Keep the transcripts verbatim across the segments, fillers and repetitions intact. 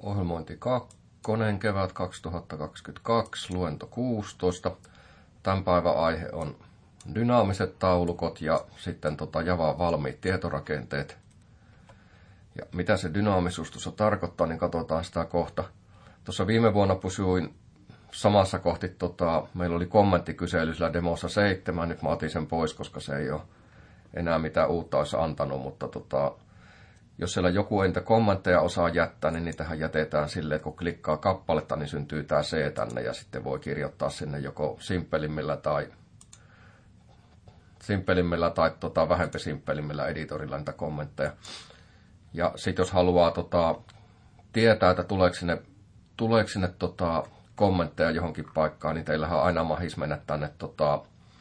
Ohjelmointi kakkonen, kevät kaksituhattakaksikymmentäkaksi, luento kuusitoista. Tämän päivän aihe on dynaamiset taulukot ja sitten tota Javan valmiit tietorakenteet. Ja mitä se dynaamisuus tuossa tarkoittaa, niin katsotaan sitä kohta. Tuossa viime vuonna pysyin samassa kohti, tota, meillä oli kommenttikysely sillä demossa seitsemän, nyt mä otin sen pois, koska se ei ole enää mitään uutta olisi antanut, mutta tota, jos siellä joku ei niitä kommentteja osaa jättää, niin niitähän jätetään silleen, että kun klikkaa kappaletta, niin syntyy tämä C tänne ja sitten voi kirjoittaa sinne joko simppelimmillä tai, simppelimmillä tai tota, vähempi simppelimmillä editorilla niitä kommentteja. Ja sitten jos haluaa tota, tietää, että tuleeko sinne, tuleeko sinne tota, kommentteja johonkin paikkaan, niin teillähän on aina mahis mennä tänne, tota,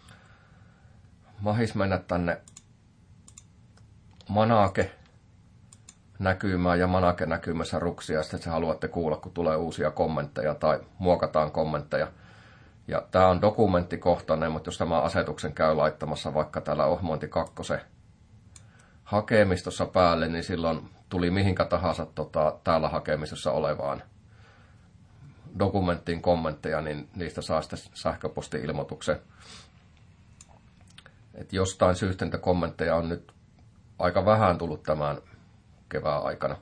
mahis mennä tänne Manake näkymään ja Manake näkymässä ruksia, ja sitten se haluatte kuulla, kun tulee uusia kommentteja tai muokataan kommentteja. Ja tämä on dokumenttikohtainen, mutta jos tämä asetuksen käy laittamassa vaikka täällä ohjelmointi kakkosen hakemistossa päälle, niin silloin tuli mihinkä tahansa tota, täällä hakemistossa olevaan dokumenttiin kommentteja, niin niistä saa sitten sähköposti-ilmoituksen. Et jostain syystä niitä kommentteja on nyt aika vähän tullut tämän kevään aikana.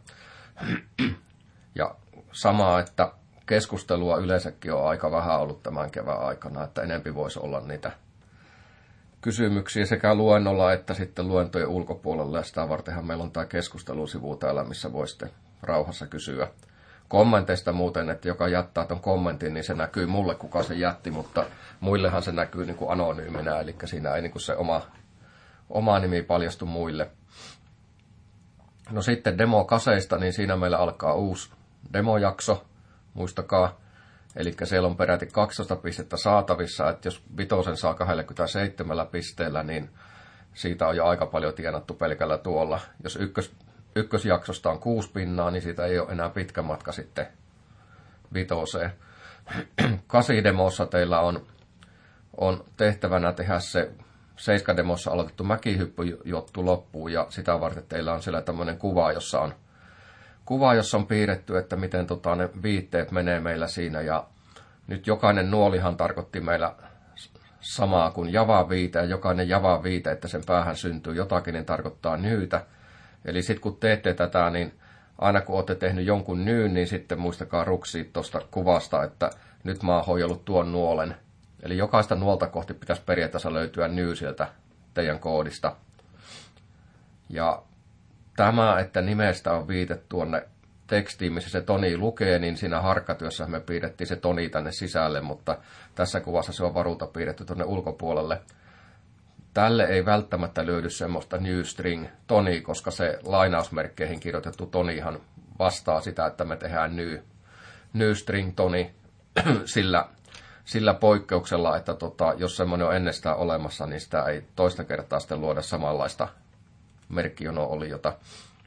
Ja sama, että keskustelua yleensäkin on aika vähän ollut tämän kevään aikana, että enempi voisi olla niitä kysymyksiä sekä luennolla että sitten luentojen ulkopuolella. Ja sitä vartenhan meillä on tämä keskustelusivu täällä, missä voi sitten rauhassa kysyä kommenteista muuten, että joka jättää ton kommentin, niin se näkyy mulle, kuka se jätti, mutta muillehan se näkyy niin kuin anonyyminä, eli siinä ei niin kuin se oma, oma nimi paljastu muille. No sitten demokaseista, niin siinä meillä alkaa uusi demojakso, muistakaa. Eli siellä on peräti kaksitoista pistettä saatavissa, että jos vitosen saa kaksikymmentäseitsemän pisteellä, niin siitä on jo aika paljon tienattu pelkällä tuolla. Jos ykkös, ykkösjaksosta on kuusi pinnaa, niin siitä ei ole enää pitkä matka sitten vitoseen. Kasidemossa teillä on, on tehtävänä tehdä se seiskademossa aloitettu mäkihyppyjuttu loppuun, ja sitä varten teillä on siellä tämmöinen kuva, jossa on kuva, jossa on piirretty, että miten tota, ne viitteet menee meillä siinä, ja nyt jokainen nuolihan tarkoitti meillä samaa kuin Java-viite, ja jokainen Java-viite, että sen päähän syntyy jotakin, niin tarkoittaa nyytä. Eli sitten kun teette tätä, niin aina kun olette tehnyt jonkun nyyn, niin sitten muistakaa ruksia tuosta kuvasta, että nyt mä oon hoidellut tuon nuolen. Eli jokaista nuolta kohti pitäisi periaatteessa löytyä nyy sieltä teidän koodista. Ja tämä, että nimestä on viite tuonne tekstiin, missä se toni lukee, niin siinä harkkatyössä me piirrettiin se toni tänne sisälle, mutta tässä kuvassa se on varulta piirretty tuonne ulkopuolelle. Tälle ei välttämättä löydy semmoista new string toni, koska se lainausmerkkeihin kirjoitettu tonihan vastaa sitä, että me tehdään new, new string toni sillä, sillä poikkeuksella, että tota, jos semmoinen on ennestään olemassa, niin sitä ei toista kertaa sitten luoda samanlaista merkkijono-oliota.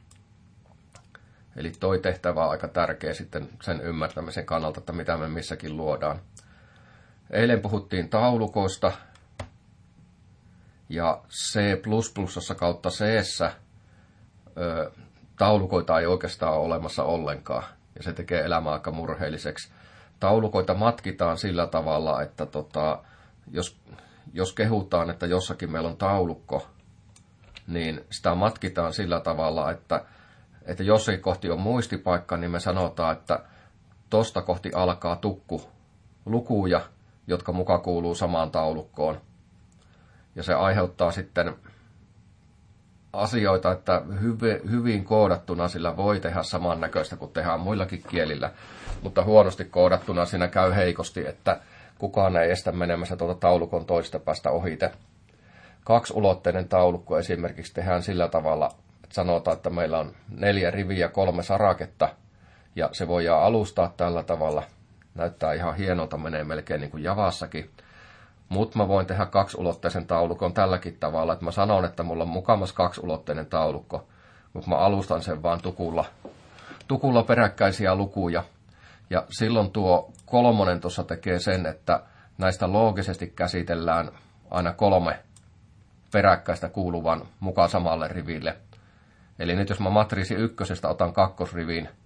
Eli toi tehtävä on aika tärkeä sitten sen ymmärtämisen kannalta, että mitä me missäkin luodaan. Eilen puhuttiin taulukoista, ja C plus plus kautta C:ssä ö, taulukoita ei oikeastaan ole olemassa ollenkaan, ja se tekee elämää aika murheelliseksi. Taulukoita matkitaan sillä tavalla, että tota, jos, jos kehutaan, että jossakin meillä on taulukko, niin sitä matkitaan sillä tavalla, että, että jos ei kohti on muistipaikka, niin me sanotaan, että tosta kohti alkaa tukku lukuja, jotka muka kuuluu samaan taulukkoon. Ja se aiheuttaa sitten asioita, että hyvin koodattuna sillä voi tehdä samannäköistä kuin tehdään muillakin kielillä, mutta huonosti koodattuna siinä käy heikosti, että kukaan ei estä menemässä tuota taulukon toista päästä ohite. Kaksiulotteinen taulukko esimerkiksi tehdään sillä tavalla, että sanotaan, että meillä on neljä riviä ja kolme saraketta, ja se voidaan alustaa tällä tavalla. Näyttää ihan hienolta, menee melkein niin kuin Javassakin. Mutta mä voin tehdä kaksiulotteisen taulukon tälläkin tavalla, että mä sanon, että mulla on mukamas kaksiulotteinen taulukko, mutta mä alustan sen vaan tukulla, tukulla peräkkäisiä lukuja. Ja silloin tuo kolmonen tuossa tekee sen, että näistä loogisesti käsitellään aina kolme peräkkäistä kuuluvan mukaan samalle riville. Eli nyt jos mä matriisi ykkösestä otan kakkosrivin,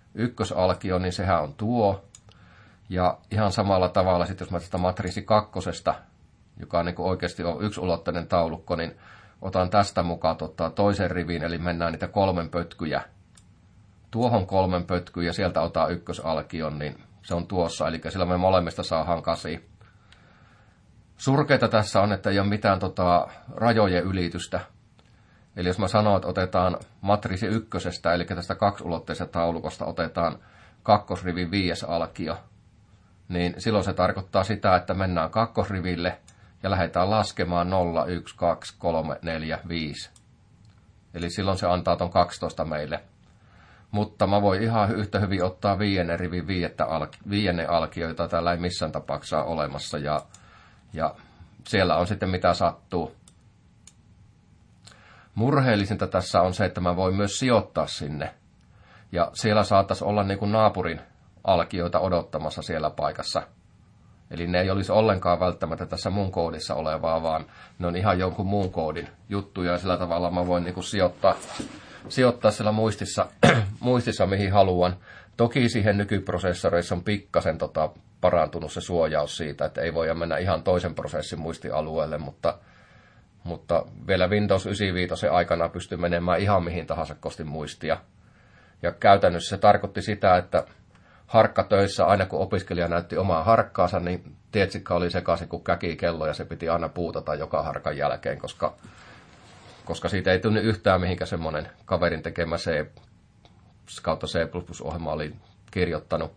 ykkösalkio, niin sehän on tuo. Ja ihan samalla tavalla sitten, jos mä tästä matriisi kakkosesta, joka niin oikeasti on yksulotteinen taulukko, niin otan tästä mukaan tota, toisen rivin, eli mennään niitä kolmen pötkyjä. Tuohon kolmen pötkyyn ja sieltä otan ykkösalkion, niin se on tuossa, eli sillä me molemmista saadaan kasi. Surkeita tässä on, että ei ole mitään tota, rajojen ylitystä. Eli jos mä sanon, että otetaan matriisi ykkösestä, eli tästä kaksulotteisesta taulukosta otetaan kakkosrivin viides alkio, niin silloin se tarkoittaa sitä, että mennään kakkosriville ja lähdetään laskemaan nolla, yksi, kaksi, kolme, neljä, viisi. Eli silloin se antaa ton kaksitoista meille. Mutta mä voin ihan yhtä hyvin ottaa viidennen rivin viidennen alkio, jota täällä ei missään tapauksessa ole olemassa. Ja, ja siellä on sitten mitä sattuu. Murheellisinta tässä on se, että mä voin myös sijoittaa sinne. Ja siellä saattaisi olla niin kuin naapurin alkioita odottamassa siellä paikassa. Eli ne ei olisi ollenkaan välttämättä tässä mun koodissa olevaa, vaan ne on ihan jonkun muun koodin juttuja. Ja sillä tavalla mä voin niin kuin sijoittaa, sijoittaa siellä muistissa, muistissa, mihin haluan. Toki siihen nykyprosessoreissa on pikkasen tota, parantunut se suojaus siitä, että ei voi mennä ihan toisen prosessin muistialueelle, mutta, mutta vielä Windows yhdeksänkymmentäviisi aikana pystyy menemään ihan mihin tahansa kostin muistia. Ja käytännössä se tarkoitti sitä, että harkkatöissä, aina kun opiskelija näytti omaa harkkaansa, niin tietsikka oli sekaisin kuin käkikello ja se piti aina puutata joka harkan jälkeen, koska, koska siitä ei tunne yhtään mihinkä semmoinen kaverin tekemä C kautta C plus plus-ohjelma oli kirjoittanut.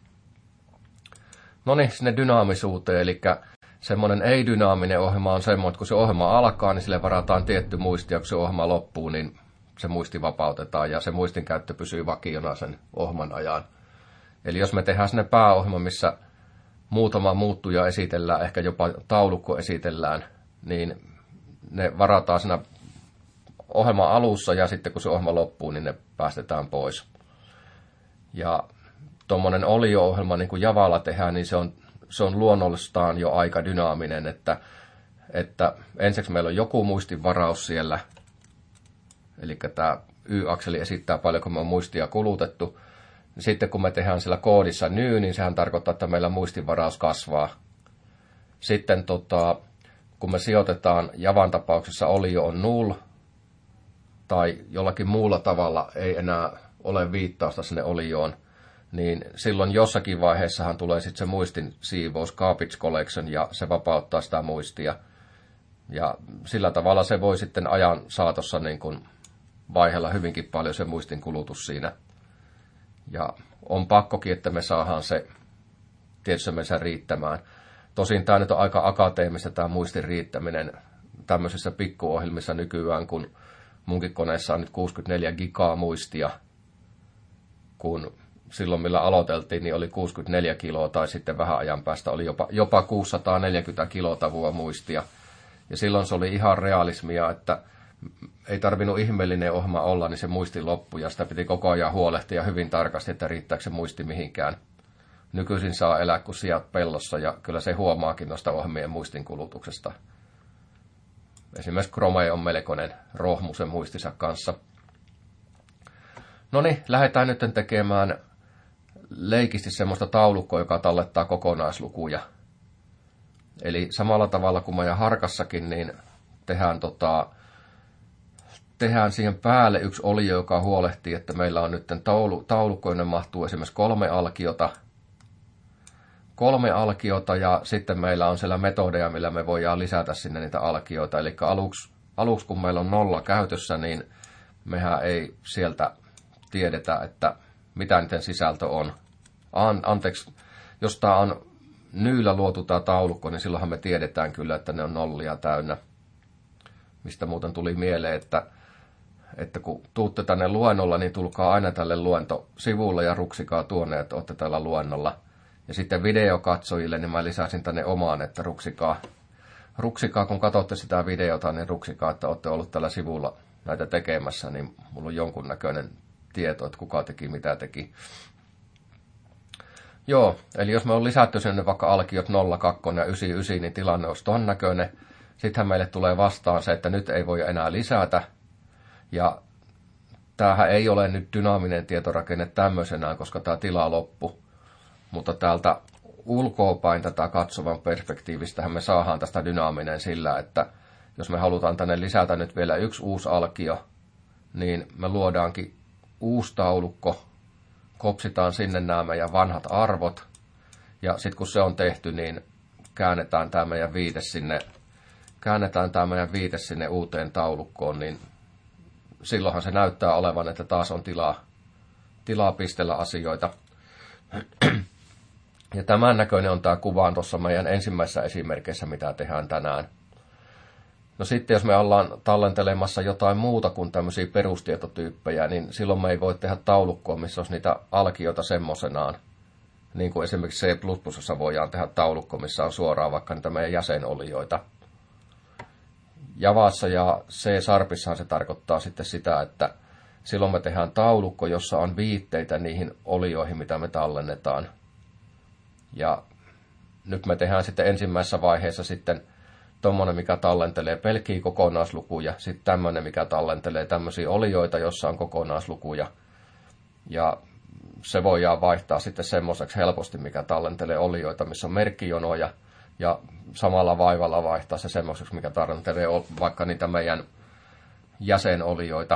No niin, sinne dynaamisuuteen, eli semmoinen ei-dynaaminen ohjelma on semmoinen, että kun se ohjelma alkaa, niin sille varataan tietty muisti, ja kun se ohjelma loppuu, niin se muisti vapautetaan, ja se muistin käyttö pysyy vakiona sen ohjelman ajan. Eli jos me tehdään sinne pääohjelma, missä muutama muuttuja esitellään, ehkä jopa taulukko esitellään, niin ne varataan siinä ohjelman alussa, ja sitten kun se ohjelma loppuu, niin ne päästetään pois. Ja tuommoinen olio-ohjelma, niin kuin Javalla tehdään, niin se on, se on luonnollistaan jo aika dynaaminen, että, että ensiksi meillä on joku muistinvaraus siellä, eli tämä Y-akseli esittää paljonko me on muistia kulutettu. Sitten kun me tehdään siellä koodissa new, niin sehän tarkoittaa, että meillä muistinvaraus kasvaa. Sitten tota, kun me sijoitetaan Javan tapauksessa olio on null, tai jollakin muulla tavalla ei enää ole viittausta sinne olioon, niin silloin jossakin vaiheessahan tulee sitten se muistin siivous, garbage collection, ja se vapauttaa sitä muistia. Ja sillä tavalla se voi sitten ajan saatossa niin kuin vaihella hyvinkin paljon se muistin kulutus siinä. Ja on pakkokin, että me saadaan se tietysti me riittämään. Tosin tämä nyt on aika akateemista tämä muistin riittäminen tämmöisissä pikkuohjelmissa nykyään, kun munkin koneessa on nyt kuusikymmentäneljä gigaa muistia, kun silloin millä aloiteltiin, niin oli kuusikymmentäneljä kiloa tai sitten vähän ajan päästä oli jopa, jopa kuusisataaneljäkymmentä kilotavua muistia. Ja silloin se oli ihan realismia, että ei tarvinnut ihmeellinen ohjelma olla, niin se muisti loppui ja sitä piti koko ajan huolehtia hyvin tarkasti, että riittääkö se muisti mihinkään. Nykyisin saa elää kuin sijat pellossa ja kyllä se huomaakin noista ohjelmien muistin kulutuksesta. Esimerkiksi Chrome on melkoinen rohmu sen muistinsa kanssa. No niin, lähdetään nyt tekemään leikisti semmoista taulukkoa, joka tallettaa kokonaislukuja. Eli samalla tavalla kuin meidän harkassakin, niin tehdään, tota, tehdään siihen päälle yksi olio, joka huolehtii, että meillä on nyt taulu, taulukko, jonne mahtuu esimerkiksi kolme alkiota. Kolme alkiota ja sitten meillä on siellä metodeja, millä me voidaan lisätä sinne niitä alkioita. Eli aluksi, aluksi kun meillä on nolla käytössä, niin mehän ei sieltä tiedetä, että mitä niiden sisältö on. An, anteeksi, jos tämä on nyyllä luotu tämä taulukko, niin silloinhan me tiedetään kyllä, että ne on nollia täynnä. Mistä muuten tuli mieleen, että, että kun tuutte tänne luennolla, niin tulkaa aina tälle luentosivulle ja ruksikaa tuonne, että olette tällä luennolla. Ja sitten videokatsojille, niin mä lisäsin tänne omaan, että ruksikaa, ruksikaa kun katsotte sitä videota, niin ruksikaa, että olette ollut tällä sivulla näitä tekemässä, niin mulla on jonkunnäköinen tieto, että kuka teki, mitä teki. Joo, eli jos me on lisätty sinne vaikka alkiot nolla, kaksi ja yhdeksänkymmentäyhdeksän, niin tilanne olisi ton näköinen. Sittenhän meille tulee vastaan se, että nyt ei voi enää lisätä. Ja tämähän ei ole nyt dynaaminen tietorakenne tämmöisenään, koska tämä tila loppu. Mutta täältä ulkoapäin tätä katsovan perspektiivistähän me saadaan tästä dynaaminen sillä, että jos me halutaan tänne lisätä nyt vielä yksi uusi alkio, niin me luodaankin uusi taulukko, kopsitaan sinne nämä meidän vanhat arvot, ja sitten kun se on tehty, niin käännetään tämä meidän viite sinne, käännetään tämä meidän viite sinne uuteen taulukkoon, niin silloinhan se näyttää olevan, että taas on tilaa, tilaa pistellä asioita. Ja tämän näköinen on tämä kuva tuossa meidän ensimmäisessä esimerkissä, mitä tehdään tänään. No sitten jos me ollaan tallentelemassa jotain muuta kuin tämmöisiä perustietotyyppejä, niin silloin me ei voi tehdä taulukkoa, missä olisi niitä alkioita semmoisenaan. Niin kuin esimerkiksi C plus plus voidaan tehdä taulukko, missä on suoraan vaikka niitä meidän jäsenolioita. Javassa ja C-sharpissahan se tarkoittaa sitten sitä, että silloin me tehdään taulukko, jossa on viitteitä niihin olioihin, mitä me tallennetaan. Ja nyt me tehdään sitten ensimmäisessä vaiheessa sitten tuommoinen, mikä tallentelee pelkkiä kokonaislukuja, sitten tämmöinen, mikä tallentelee tämmöisiä olioita, jossa on kokonaislukuja. Ja se voidaan vaihtaa sitten semmoiseksi helposti, mikä tallentelee olioita, missä on merkkijonoja, ja samalla vaivalla vaihtaa se semmoiseksi, mikä tallentelee vaikka niitä meidän jäsenolioita.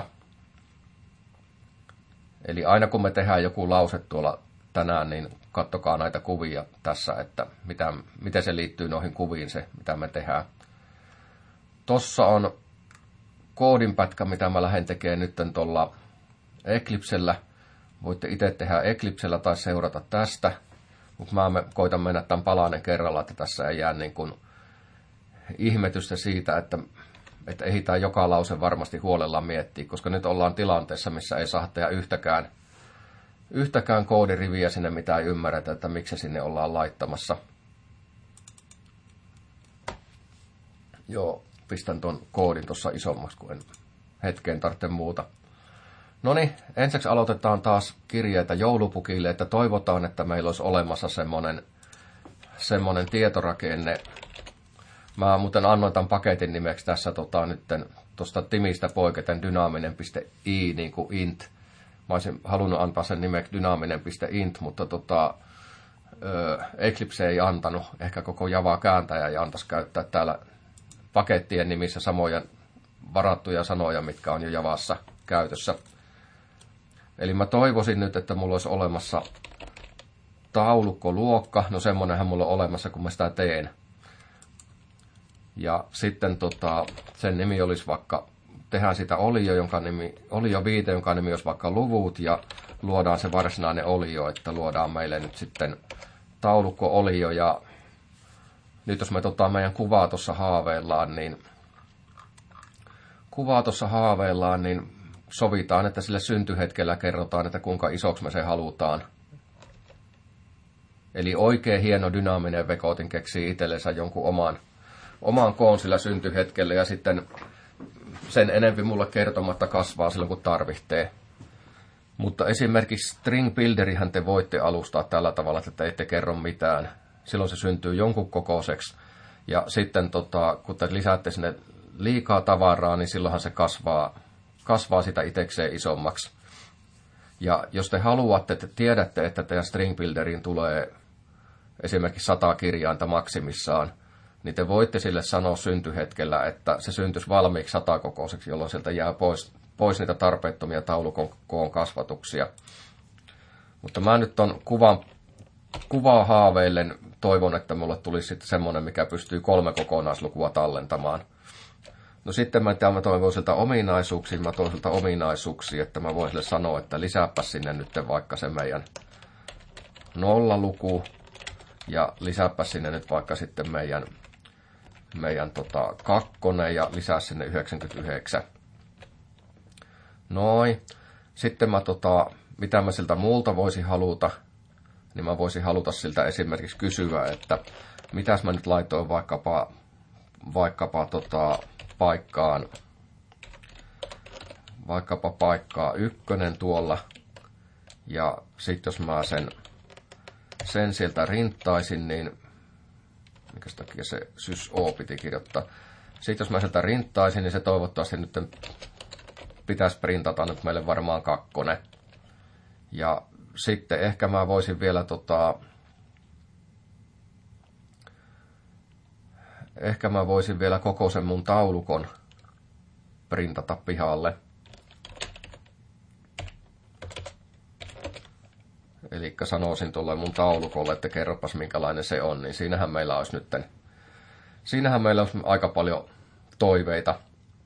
Eli aina kun me tehdään joku lause tuolla tänään, niin katsokaa näitä kuvia tässä, että mitä, miten se liittyy noihin kuviin se, mitä me tehdään. Tossa on koodinpätkä, mitä mä lähden tekemään nyt tuolla Eclipsellä. Voitte itse tehdä Eclipsellä tai seurata tästä, mutta mä koitan mennä tämän palanen kerralla, että tässä ei jää niin kuin ihmetystä siitä, että, että ehditään joka lause varmasti huolella miettiä, koska nyt ollaan tilanteessa, missä ei saa tehdä yhtäkään Yhtäkään koodiriviä sinne, mitä ei ymmärretä, että miksi sinne ollaan laittamassa. Joo, pistän tuon koodin tuossa isommaksi, kun en hetkeen tarvitse muuta. Noniin, ensiksi aloitetaan taas kirjeitä joulupukille, että toivotaan, että meillä olisi olemassa semmoinen, semmoinen tietorakenne. Mä muuten annoin tämän paketin nimeksi tässä tota, nytten tuosta Timistä poiketen dynaaminen.i niin kuin int. Mä olisin halunnut antaa sen nimeksi dynaaminen.int, mutta tota, ö, Eclipse ei antanut. Ehkä koko Java-kääntäjä ei antaisi käyttää täällä pakettien nimissä samoja varattuja sanoja, mitkä on jo Javassa käytössä. Eli mä toivoisin nyt, että mulla olisi olemassa taulukkoluokka. No semmonenhan mulla on olemassa, kun mä sitä teen. Ja sitten tota, sen nimi olisi vaikka... Tehdään sitä olio, jonka nimi, olio viite, jonka nimi olisi vaikka luvut, ja luodaan se varsinainen olio, että luodaan meille nyt sitten taulukko-olio, ja nyt jos me tota meidän kuvaa tuossa haaveillaan, niin kuvaa tuossa haaveillaan, niin sovitaan, että sille syntyhetkellä kerrotaan, että kuinka isoksi me se halutaan. Eli oikein hieno dynaaminen vekotin keksii itsellensä jonkun oman, oman koon sillä syntyhetkellä, ja sitten sen enempi mulle kertomatta kasvaa silloin, kun tarvitsee. Mutta esimerkiksi string builderihän te voitte alustaa tällä tavalla, että te ette kerro mitään. Silloin se syntyy jonkun kokoiseksi. Ja sitten tota, kun te lisäätte sinne liikaa tavaraa, niin silloinhan se kasvaa, kasvaa sitä itsekseen isommaksi. Ja jos te haluatte, että tiedätte, että teidän string builderiin tulee esimerkiksi sata kirjainta maksimissaan, niin te voitte sille sanoa syntyhetkellä, että se syntyisi valmiiksi satakokoiseksi, jolloin sieltä jää pois, pois niitä tarpeettomia taulukon koon kasvatuksia. Mutta mä nyt ton kuvan, kuvaa haaveillen toivon, että mulle tulisi sitten semmoinen, mikä pystyy kolme kokonaislukua tallentamaan. No sitten mä, mä toivon siltä ominaisuuksia, mä toivon siltä ominaisuuksia, että mä voin sille sanoa, että lisääpä sinne nyt vaikka se meidän nollaluku, ja lisääpä sinne nyt vaikka sitten meidän meidän tota, kakkonen ja lisää sinne yhdeksänkymmentäyhdeksän. Noin. Sitten mä tota, mitä mä siltä muulta voisin haluta, niin mä voisin haluta siltä esimerkiksi kysyä, että mitäs mä nyt laitoin vaikkapa, vaikkapa tota, paikkaan, vaikkapa paikkaa ykkönen tuolla, ja sitten jos mä sen, sen sieltä rinttaisin, niin mikä takia se sys O piti kirjoittaa. Sitten jos mä sieltä rinttaisin, niin se toivottavasti nyt pitäisi printata nyt meille varmaan kakkonen. Ja sitten ehkä mä voisin vielä tota, ehkä mä voisin vielä koko sen mun taulukon printata pihalle. Eli sanoisin tuolle mun taulukolle, että kerropas minkälainen se on, niin siinähän meillä olisi nyt, siinähän meillä olisi aika paljon toiveita.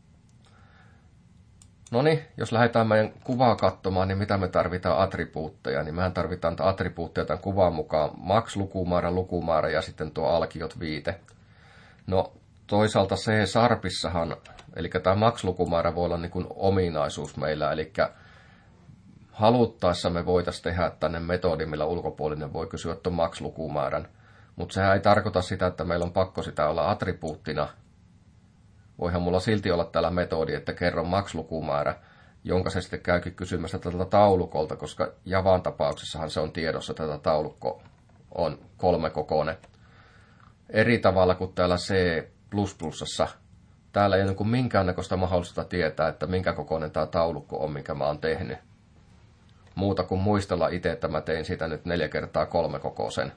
Noniin, jos lähdetään meidän kuvaa katsomaan, niin mitä me tarvitaan attribuutteja, niin mehän tarvitaan attribuutteja tämän kuvan mukaan max-lukumäärä, lukumäärä ja sitten tuo alkiot viite. No toisaalta C-sharpissahan, eli tämä max-lukumäärä voi olla niin kuin ominaisuus meillä, eli haluttaessa me voitaisiin tehdä tänne metodi, millä ulkopuolinen voi kysyä tuon max-lukumäärän, mutta sehän ei tarkoita sitä, että meillä on pakko sitä olla attribuuttina. Voihan mulla silti olla täällä metodi, että kerron max-lukumäärä, jonka se sitten käykin kysymässä tältä taulukolta, koska Javan tapauksessahan se on tiedossa, että tätä taulukko on kolmekokoinen. Eri tavalla kuin täällä C plus plusassa. Täällä ei ole minkäännäköistä mahdollisuutta tietää, että minkä kokoinen tämä taulukko on, minkä mä oon tehnyt. Muuta kuin muistella itse, että mä tein siitä nyt neljä kertaa kolme kokoisen.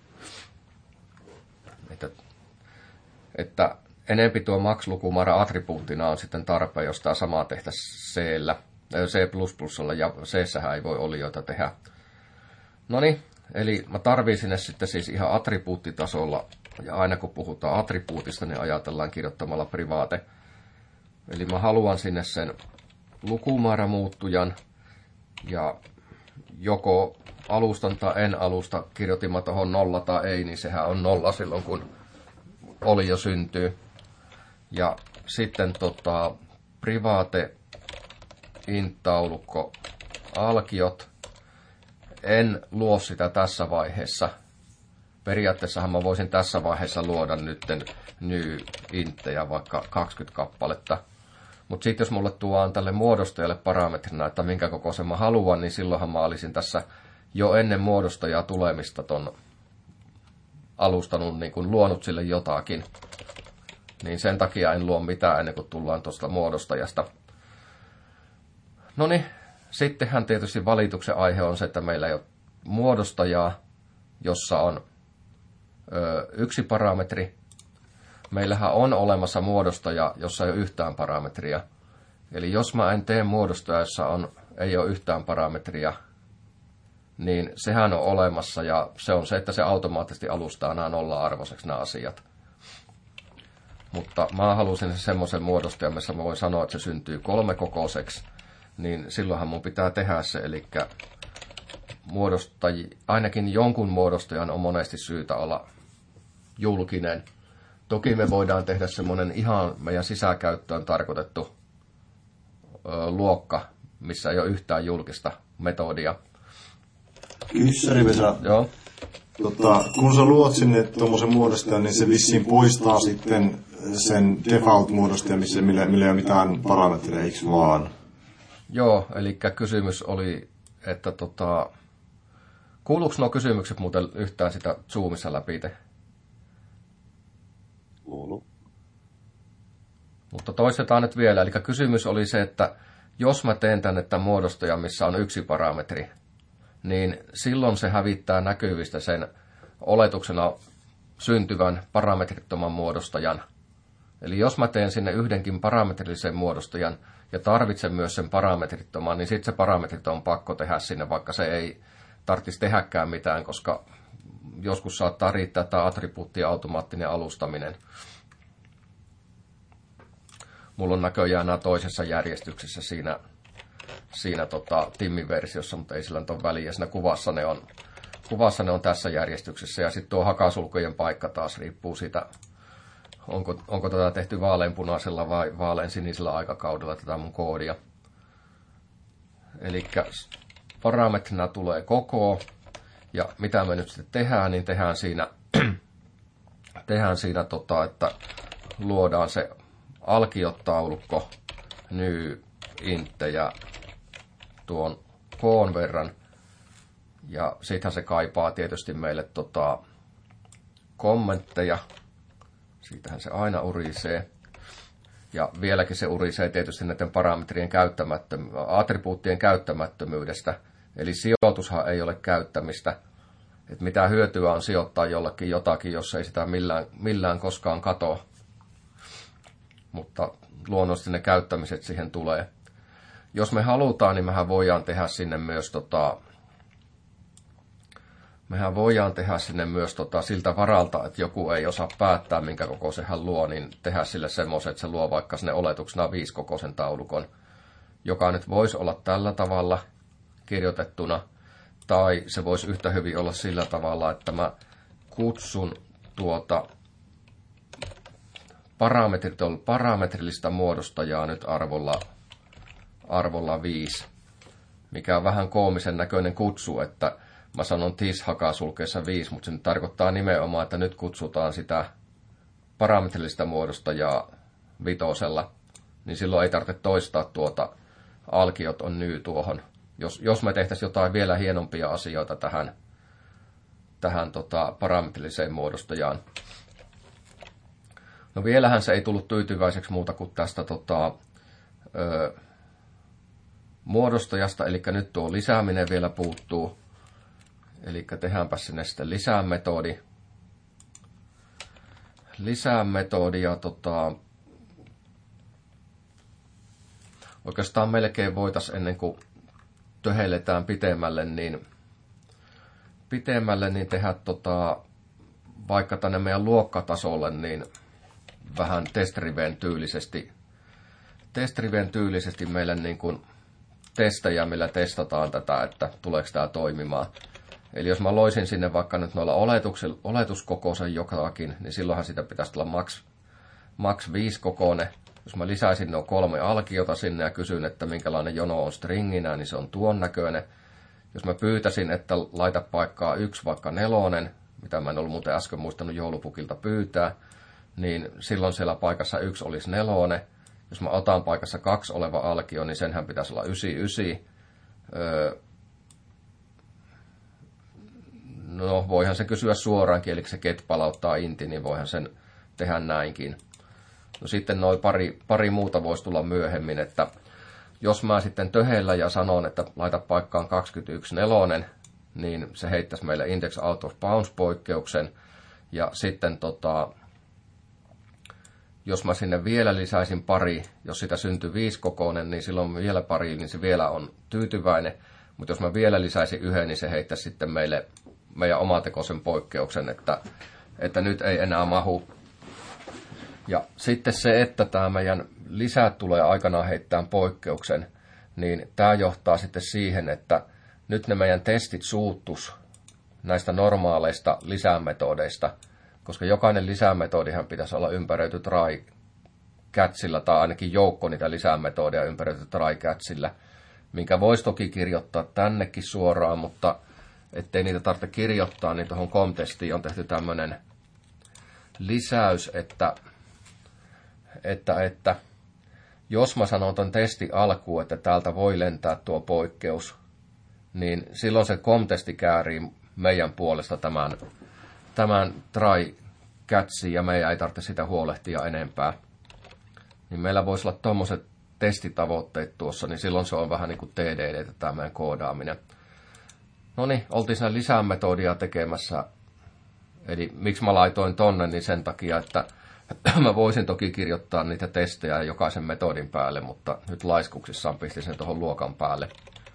Että, että enempi tuo max-lukumäärä attribuuttina on sitten tarpeen, jos tämä samaa tehtäisiin C-llä, C plus plusalla ja C-sähän ei voi olioita tehdä. Noniin, eli mä tarviin sinne sitten siis ihan attribuuttitasolla, ja aina kun puhutaan attribuutista, niin ajatellaan kirjoittamalla private. Eli mä haluan sinne sen lukumäärämuuttujan, ja joko alustan tai en alusta, kirjoitin mä tuohon nolla tai ei, niin sehän on nolla silloin, kun olio syntyy. Ja sitten tota, private int-taulukko alkiot. En luo sitä tässä vaiheessa. Periaatteessahan mä voisin tässä vaiheessa luoda nytten new inttejä vaikka kaksikymmentä kappaletta. Mutta sitten jos mulle tuodaan tälle muodostajalle parametrina, että minkä kokoisen mä haluan, niin silloinhan mä olisin tässä jo ennen muodostajaa tulemista ton alustanut, niin kuin luonut sille jotakin. Niin sen takia en luo mitään ennen kuin tullaan tuosta muodostajasta. Noniin, sittenhän tietysti valituksen aihe on se, että meillä ei ole muodostajaa, jossa on ö, yksi parametri. Meillähän on olemassa muodostaja, jossa ei ole yhtään parametria. Eli jos mä en tee muodostajaa, jossa on, ei ole yhtään parametria, niin sehän on olemassa ja se on se, että se automaattisesti alustaa nämä nolla-arvoiseksi nämä asiat. Mutta mä halusin semmoisen muodostajan, missä mä voin sanoa, että se syntyy kolmekokoiseksi, niin silloinhan mun pitää tehdä se, eli muodostaji, ainakin jonkun muodostajan on monesti syytä olla julkinen. Toki me voidaan tehdä semmoinen ihan meidän sisäkäyttöön tarkoitettu ö, luokka, missä ei ole yhtään julkista metodia. Kyssäri, Vesa. Joo. Tota, kun sä luot sinne tuommoisen muodostajan, niin se vissiin poistaa sitten sen default-muodostajan, missä, millä, millä ei ole mitään parametreja, eikö vaan? Joo, eli kysymys oli, että tota, kuuluuko nuo kysymykset muuten yhtään sitä Zoomissa läpi? Kuuluu. Mutta toistetaan nyt vielä, eli kysymys oli se, että jos mä teen tänne tämän muodostajan, missä on yksi parametri, niin silloin se hävittää näkyvistä sen oletuksena syntyvän parametrittoman muodostajan. Eli jos mä teen sinne yhdenkin parametrillisen muodostajan ja tarvitsen myös sen parametrittoman, niin sitten se parametrit on pakko tehdä sinne, vaikka se ei tarvitsisi tehdäkään mitään, koska joskus saattaa riittää tämä attribuuttien automaattinen alustaminen. Mulla on näköjään nämä toisessa järjestyksessä siinä, siinä tota, Timmin versiossa, mutta ei sillä nyt ole väliä. Siinä kuvassa ne on, kuvassa ne on tässä järjestyksessä ja sitten tuo hakasulkujen paikka taas riippuu siitä, onko, onko tätä tehty vaaleanpunaisella vai vaaleansinisellä aikakaudella tätä mun koodia. Eli parametrina tulee koko. Ja mitä me nyt sitten tehdään, niin tehdään siinä, tehdään siinä tota, että luodaan se alkiotaulukko, new inttejä tuon koon verran. Ja sittenhän se kaipaa tietysti meille tota, kommentteja. Siitähän se aina urisee. Ja vieläkin se urisee tietysti näiden parametrien käyttämättömyydestä, attribuuttien käyttämättömyydestä. Eli sijoitushan ei ole käyttämistä. Että mitä hyötyä on sijoittaa jollakin jotakin, jos ei sitä millään, millään koskaan katoa. Mutta luonnollisesti ne käyttämiset siihen tulee. Jos me halutaan, niin mehän voidaan tehdä sinne myös tota, mehän voidaan tehdä sinne myös tota, siltä varalta, että joku ei osaa päättää, minkä kokoisen hän luo, niin tehdä sille semmoisen, että se luo vaikka sinne oletuksena viisikokoisen taulukon, joka nyt voisi olla tällä tavalla kirjoitettuna, tai se voisi yhtä hyvin olla sillä tavalla, että mä kutsun tuota parametrillistä muodostajaa nyt arvolla, arvolla viisi, mikä on vähän koomisen näköinen kutsu, että mä sanon tis hakasulkeessa viisi, mutta se nyt tarkoittaa nimenomaan, että nyt kutsutaan sitä parametrillistä muodostajaa vitosella, niin silloin ei tarvitse toistaa tuota alkiot on ny tuohon. Jos, jos me tehtäisiin jotain vielä hienompia asioita tähän, tähän tota, parametrilliseen muodostajaan. No vielähän se ei tullut tyytyväiseksi muuta kuin tästä tota, ö, muodostajasta, eli nyt tuo lisääminen vielä puuttuu. Eli tehdäänpä sinne sitten lisäämetodi. Lisäämetodi ja tota, oikeastaan melkein voitaisiin ennen kuin töhelletään pitemmälle, niin, pitemmälle, niin tehdä tota, vaikka tänne meidän luokkatasolle, niin vähän testriven tyylisesti, testriven tyylisesti meille niin kuin testejä, millä testataan tätä, että tuleeko tämä toimimaan. Eli jos mä loisin sinne vaikka nyt noilla oletuskokoisen jotakin, niin silloinhan sitä pitäisi olla max, max viisi kokoinen. Jos mä lisäisin nuo kolme alkiota sinne ja kysyn, että minkälainen jono on stringinä, niin se on tuon näköinen. Jos mä pyytäisin, että laita paikkaa yksi vaikka nelonen, mitä mä en ollut muuten äsken muistanut joulupukilta pyytää, niin silloin siellä paikassa yksi olisi nelonen. Jos mä otan paikassa kaksi oleva alkio, niin senhän pitäisi olla yhdeksänkymmentäyhdeksän. Öö, no voihan se kysyä suoraankin, eli se get palauttaa inti, niin voihan sen tehdä näinkin. No sitten noin pari, pari muuta voisi tulla myöhemmin, että jos mä sitten töhellä ja sanon, että laita paikkaan kaksikymmentäyksi nelonen, niin se heittäisi meille index out of bounds -poikkeuksen. Ja sitten tota, jos mä sinne vielä lisäisin pari, jos sitä syntyy viisikokoinen, niin silloin vielä pari, niin se vielä on tyytyväinen. Mutta jos mä vielä lisäisin yhden, niin se heittäisi sitten meille meidän omatekoisen poikkeuksen, että, että nyt ei enää mahu. Ja sitten se, että tämä meidän lisät tulee aikanaan heittämään poikkeuksen, niin tämä johtaa sitten siihen, että nyt ne meidän testit suuttus näistä normaaleista lisämetodeista, koska jokainen lisämetodihan pitäisi olla ympäröity try-catchilla, tai ainakin joukko niitä lisämetodeja ympäröity try-catchillä, minkä voisi toki kirjoittaa tännekin suoraan, mutta ettei niitä tarvitse kirjoittaa, niin tuohon com-testiin on tehty tämmöinen lisäys, että, että, että jos mä sanon ton testin alkuun, että täältä voi lentää tuo poikkeus, niin silloin se com-testi käärii meidän puolesta tämän, tämän try-catchin, ja meidän ei tarvitse sitä huolehtia enempää. Niin meillä voisi olla tuommoiset testitavoitteet tuossa, niin silloin se on vähän niin kuin T D D, tämä meidän koodaaminen. No niin, oltiin siinä lisämetodia tekemässä. Eli miksi mä laitoin tonne, niin sen takia, että mä voisin toki kirjoittaa niitä testejä jokaisen metodin päälle, mutta nyt laiskuksissaan pistin sen tuohon luokan päälle.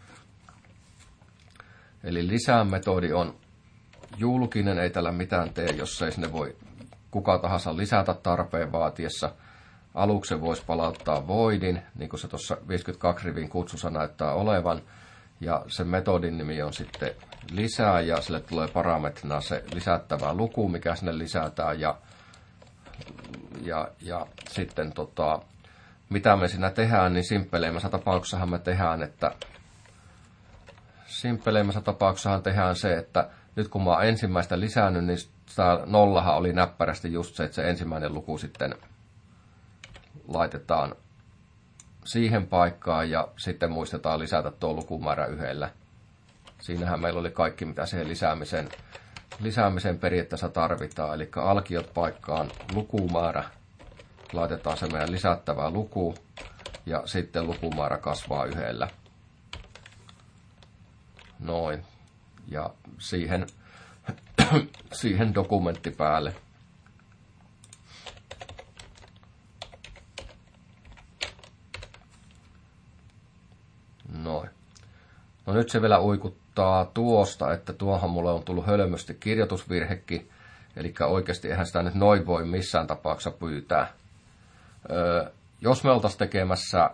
Eli lisämetodi on julkinen, ei tällä mitään tee, jos ei sinne voi kuka tahansa lisätä tarpeen vaatiessa. Aluksi voisi palauttaa voidin, niin kuin se tuossa viisikymmentäkaksi rivin kutsussa näyttää olevan. Ja sen metodin nimi on sitten lisää, ja sille tulee parametrina se lisättävä luku, mikä sinne lisätään. Ja, ja, ja sitten tota, mitä me siinä tehdään, niin simppeleimässä tapauksessahan me tehdään, että simppeleimässä tapauksessahan tehdään se, että nyt kun mä oon ensimmäistä lisännyt, niin tämä nollahan oli näppärästi just se, että se ensimmäinen luku sitten laitetaan siihen paikkaan ja sitten muistetaan lisätä tuo lukumäärä yhdellä. Siinähän meillä oli kaikki, mitä siihen lisäämisen, lisäämisen periaatteessa tarvitaan. Eli alkiot paikkaan lukumäärä laitetaan se meidän lisättävä luku ja sitten lukumäärä kasvaa yhdellä. Noin. Ja siihen, siihen dokumentti päälle. Noin. No nyt se vielä uikuttaa tuosta, että tuohon mulle on tullut hölmösti kirjoitusvirhekin. Eli oikeasti eihän sitä nyt noin voi missään tapauksessa pyytää. Öö, jos me oltaisiin tekemässä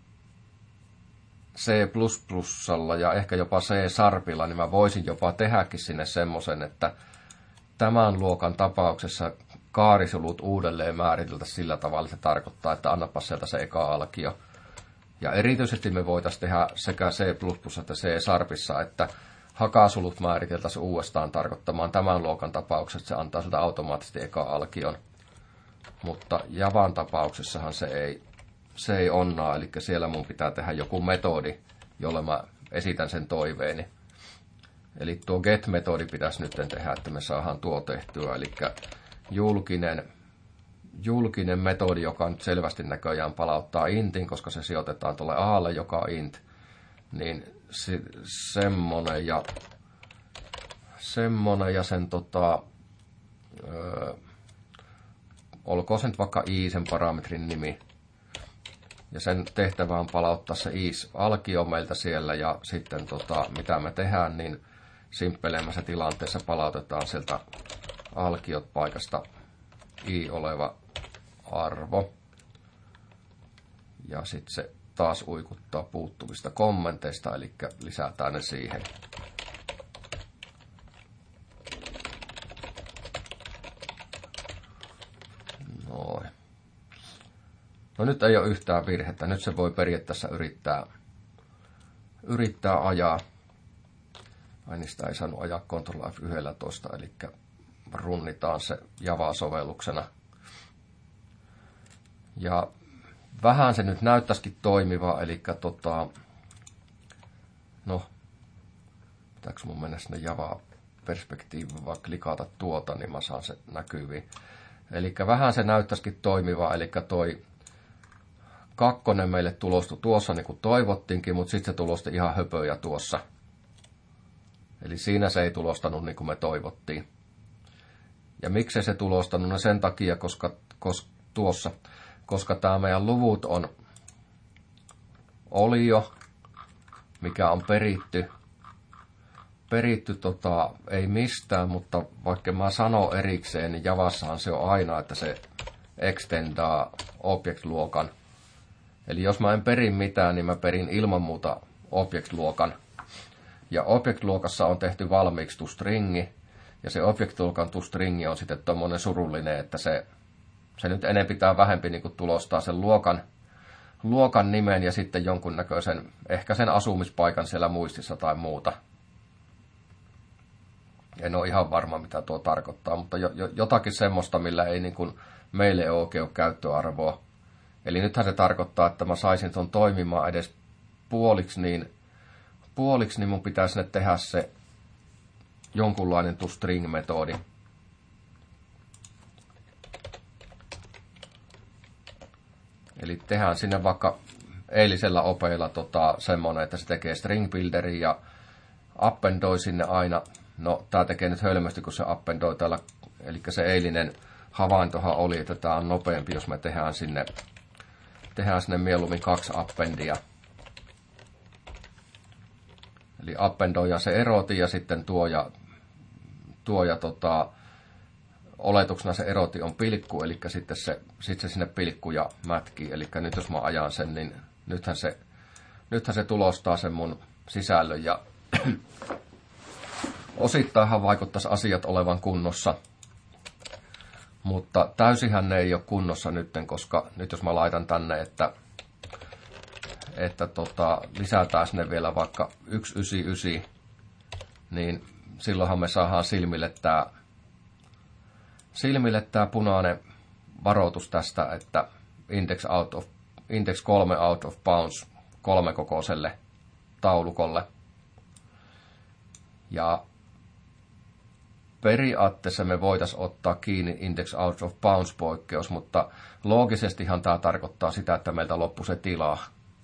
C plus plusalla ja ehkä jopa C-sarpilla, niin mä voisin jopa tehdäkin sinne semmoisen, että tämän luokan tapauksessa kaarisulut uudelleen määriteltä sillä tavalla, että se tarkoittaa, että annapa sieltä se eka alkio. Ja erityisesti me voitaisiin tehdä sekä C plus plus että C-sarpissa, että hakasulut määriteltäisiin uudestaan tarkoittamaan tämän luokan tapauksessa, se antaa sieltä automaattisesti eka alkion. Mutta Javan tapauksessahan se ei, se ei onnaa, eli siellä mun pitää tehdä joku metodi, jolle mä esitän sen toiveeni. Eli tuo get-metodi pitäisi nyt tehdä, että me saadaan tuo tehtyä, eli julkinen, julkinen metodi, joka nyt selvästi näköjään palauttaa intin, koska se sijoitetaan tuolle A:lle, joka on int, niin se, semmonen ja semmonen ja sen tota, öö, olkoon se nyt vaikka i sen parametrin nimi. Ja sen tehtävä on palauttaa se is-alkio meiltä siellä ja sitten tota, mitä me tehdään, niin simppeleimmässä tilanteessa palautetaan sieltä alkiot paikasta i oleva arvo. Ja sitten se taas uikuttaa puuttuvista kommenteista, eli lisätään ne siihen. Noin. No nyt ei ole yhtään virhettä. Nyt se voi periaatteessa yrittää, yrittää ajaa. Ai niin sitä ei saanut ajaa Ctrl F yksitoista, eli runnitaan se Java-sovelluksena. Ja vähän se nyt näyttäisikin toimiva, eli tota, no, pitääkö mun mennä sinne Java-perspektiiviin vaan klikata tuota, niin mä saan se näkyviin. Eli vähän se näyttäisikin toimiva, eli toi kakkonen meille tulostui tuossa niin kuin toivottiinkin, mutta sitten se tulosti ihan höpöjä tuossa. Eli siinä se ei tulostanut niin kuin me toivottiin. Ja miksi se tulostanut? No sen takia, koska, koska tuossa, koska tämä meidän luvut on olio, mikä on peritty, peritty tota, ei mistään, mutta vaikka mä sanon erikseen, niin Javassahan se on aina, että se extendaa object-luokan. Eli jos mä en perin mitään, niin mä perin ilman muuta object-luokan. Ja object-luokassa on tehty valmiiksi toStringi, ja se object-luokan toStringi on sitten tommonen surullinen, että se, se nyt enempi tai vähempi niin kuin tulostaa sen luokan, luokan nimen ja sitten jonkunnäköisen, ehkä sen asumispaikan siellä muistissa tai muuta. En ole ihan varma, mitä tuo tarkoittaa, mutta jo, jo, jotakin semmoista, millä ei niin kuin meille oikein ole käyttöarvoa. Eli nythän se tarkoittaa, että mä saisin tuon toimimaan edes puoliksi, niin, puoliksi, niin mun pitää sinne tehdä se jonkunlainen toString-metodi. Eli tehdään sinne vaikka eilisellä opeilla tota, semmoinen, että se tekee string builderin ja appendoi sinne aina. No, tää tekee nyt hölmösti, kun se appendoi täällä. Eli se eilinen havaintohan oli, että tää on nopeampi, jos me tehdään sinne, tehdään sinne mieluummin kaksi appendia. Eli appendoi ja se eroti ja sitten tuo ja, tuo ja tota, oletuksena se eroti on pilkku, eli sitten se, sitten se sinne pilkkuja mätkii. Eli nyt jos mä ajan sen, niin nythän se, nythän se tulostaa sen mun sisällön ja osittainhan vaikuttaisi asiat olevan kunnossa, mutta täysinhän ne ei ole kunnossa nytten, koska nyt jos mä laitan tänne, että, että tota, lisätään sinne vielä vaikka yksi yhdeksänkymmentäyhdeksän, niin silloinhan me saadaan silmille tämä silmille tää punainen varoitus tästä, että index, out of, index kolme out of bounds kolmekokoiselle taulukolle. Ja periaatteessa me voitaisiin ottaa kiinni index out of bounds -poikkeus, mutta loogisestihan tämä tarkoittaa sitä, että meiltä loppui se tila.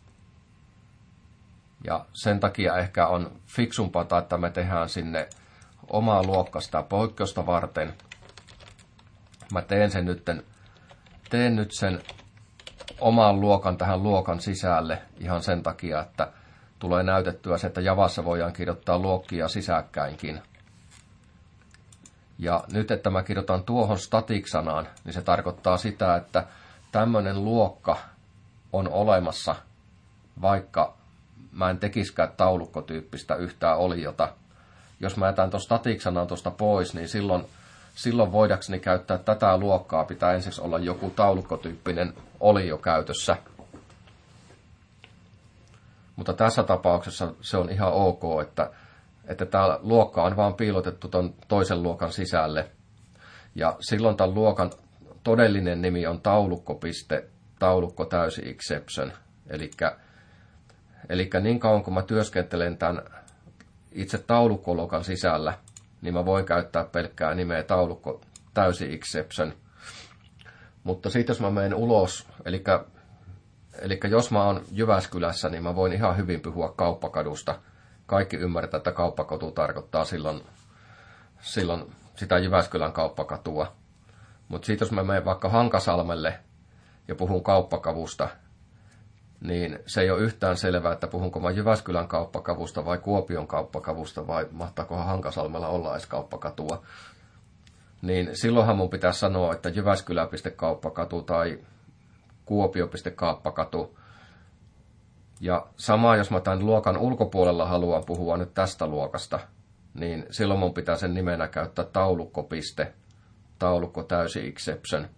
Ja sen takia ehkä on fiksumpaa, että me tehdään sinne omaa luokkasta poikkeusta varten. Mä teen sen nyt, teen nyt sen oman luokan tähän luokan sisälle ihan sen takia, että tulee näytettyä se, että Javassa voidaan kirjoittaa luokkia sisäkkäinkin. Ja nyt, että mä kirjoitan tuohon static-sanaan, niin se tarkoittaa sitä, että tämmöinen luokka on olemassa, vaikka mä en tekiskään taulukkotyyppistä yhtään oliota. Jos mä jätän tuon static-sanan tuosta pois, niin silloin, silloin voidakseni käyttää tätä luokkaa, pitää ensiksi olla joku taulukkotyyppinen olio käytössä. Mutta tässä tapauksessa se on ihan ok, että, että tämä luokka on vaan piilotettu tuon toisen luokan sisälle. Ja silloin tämän luokan todellinen nimi on taulukko.piste taulukko täysi exception. Elikkä Eli niin kauan kun mä työskentelen tämän itse taulukkoluokan sisällä, niin mä voin käyttää pelkkää nimeä taulukko täysi exception. Mutta sitten jos mä menen ulos, eli, eli jos mä oon Jyväskylässä, niin mä voin ihan hyvin puhua Kauppakadusta. Kaikki ymmärtää, että Kauppakatu tarkoittaa silloin, silloin sitä Jyväskylän Kauppakatua. Mutta sitten jos mä menen vaikka Hankasalmelle ja puhun Kauppakavusta, niin se ei ole yhtään selvää, että puhunko mä Jyväskylän Kauppakavusta vai Kuopion Kauppakavusta vai mahtaakohan Hankasalmella olla edes Kauppakatua. Niin silloinhan mun pitää sanoa, että Jyväskylä.kauppakatu tai Kuopio.kauppakatu. Ja sama, jos mä tämän luokan ulkopuolella haluan puhua nyt tästä luokasta, niin silloin mun pitää sen nimenä käyttää taulukko. Taulukko täysi exception.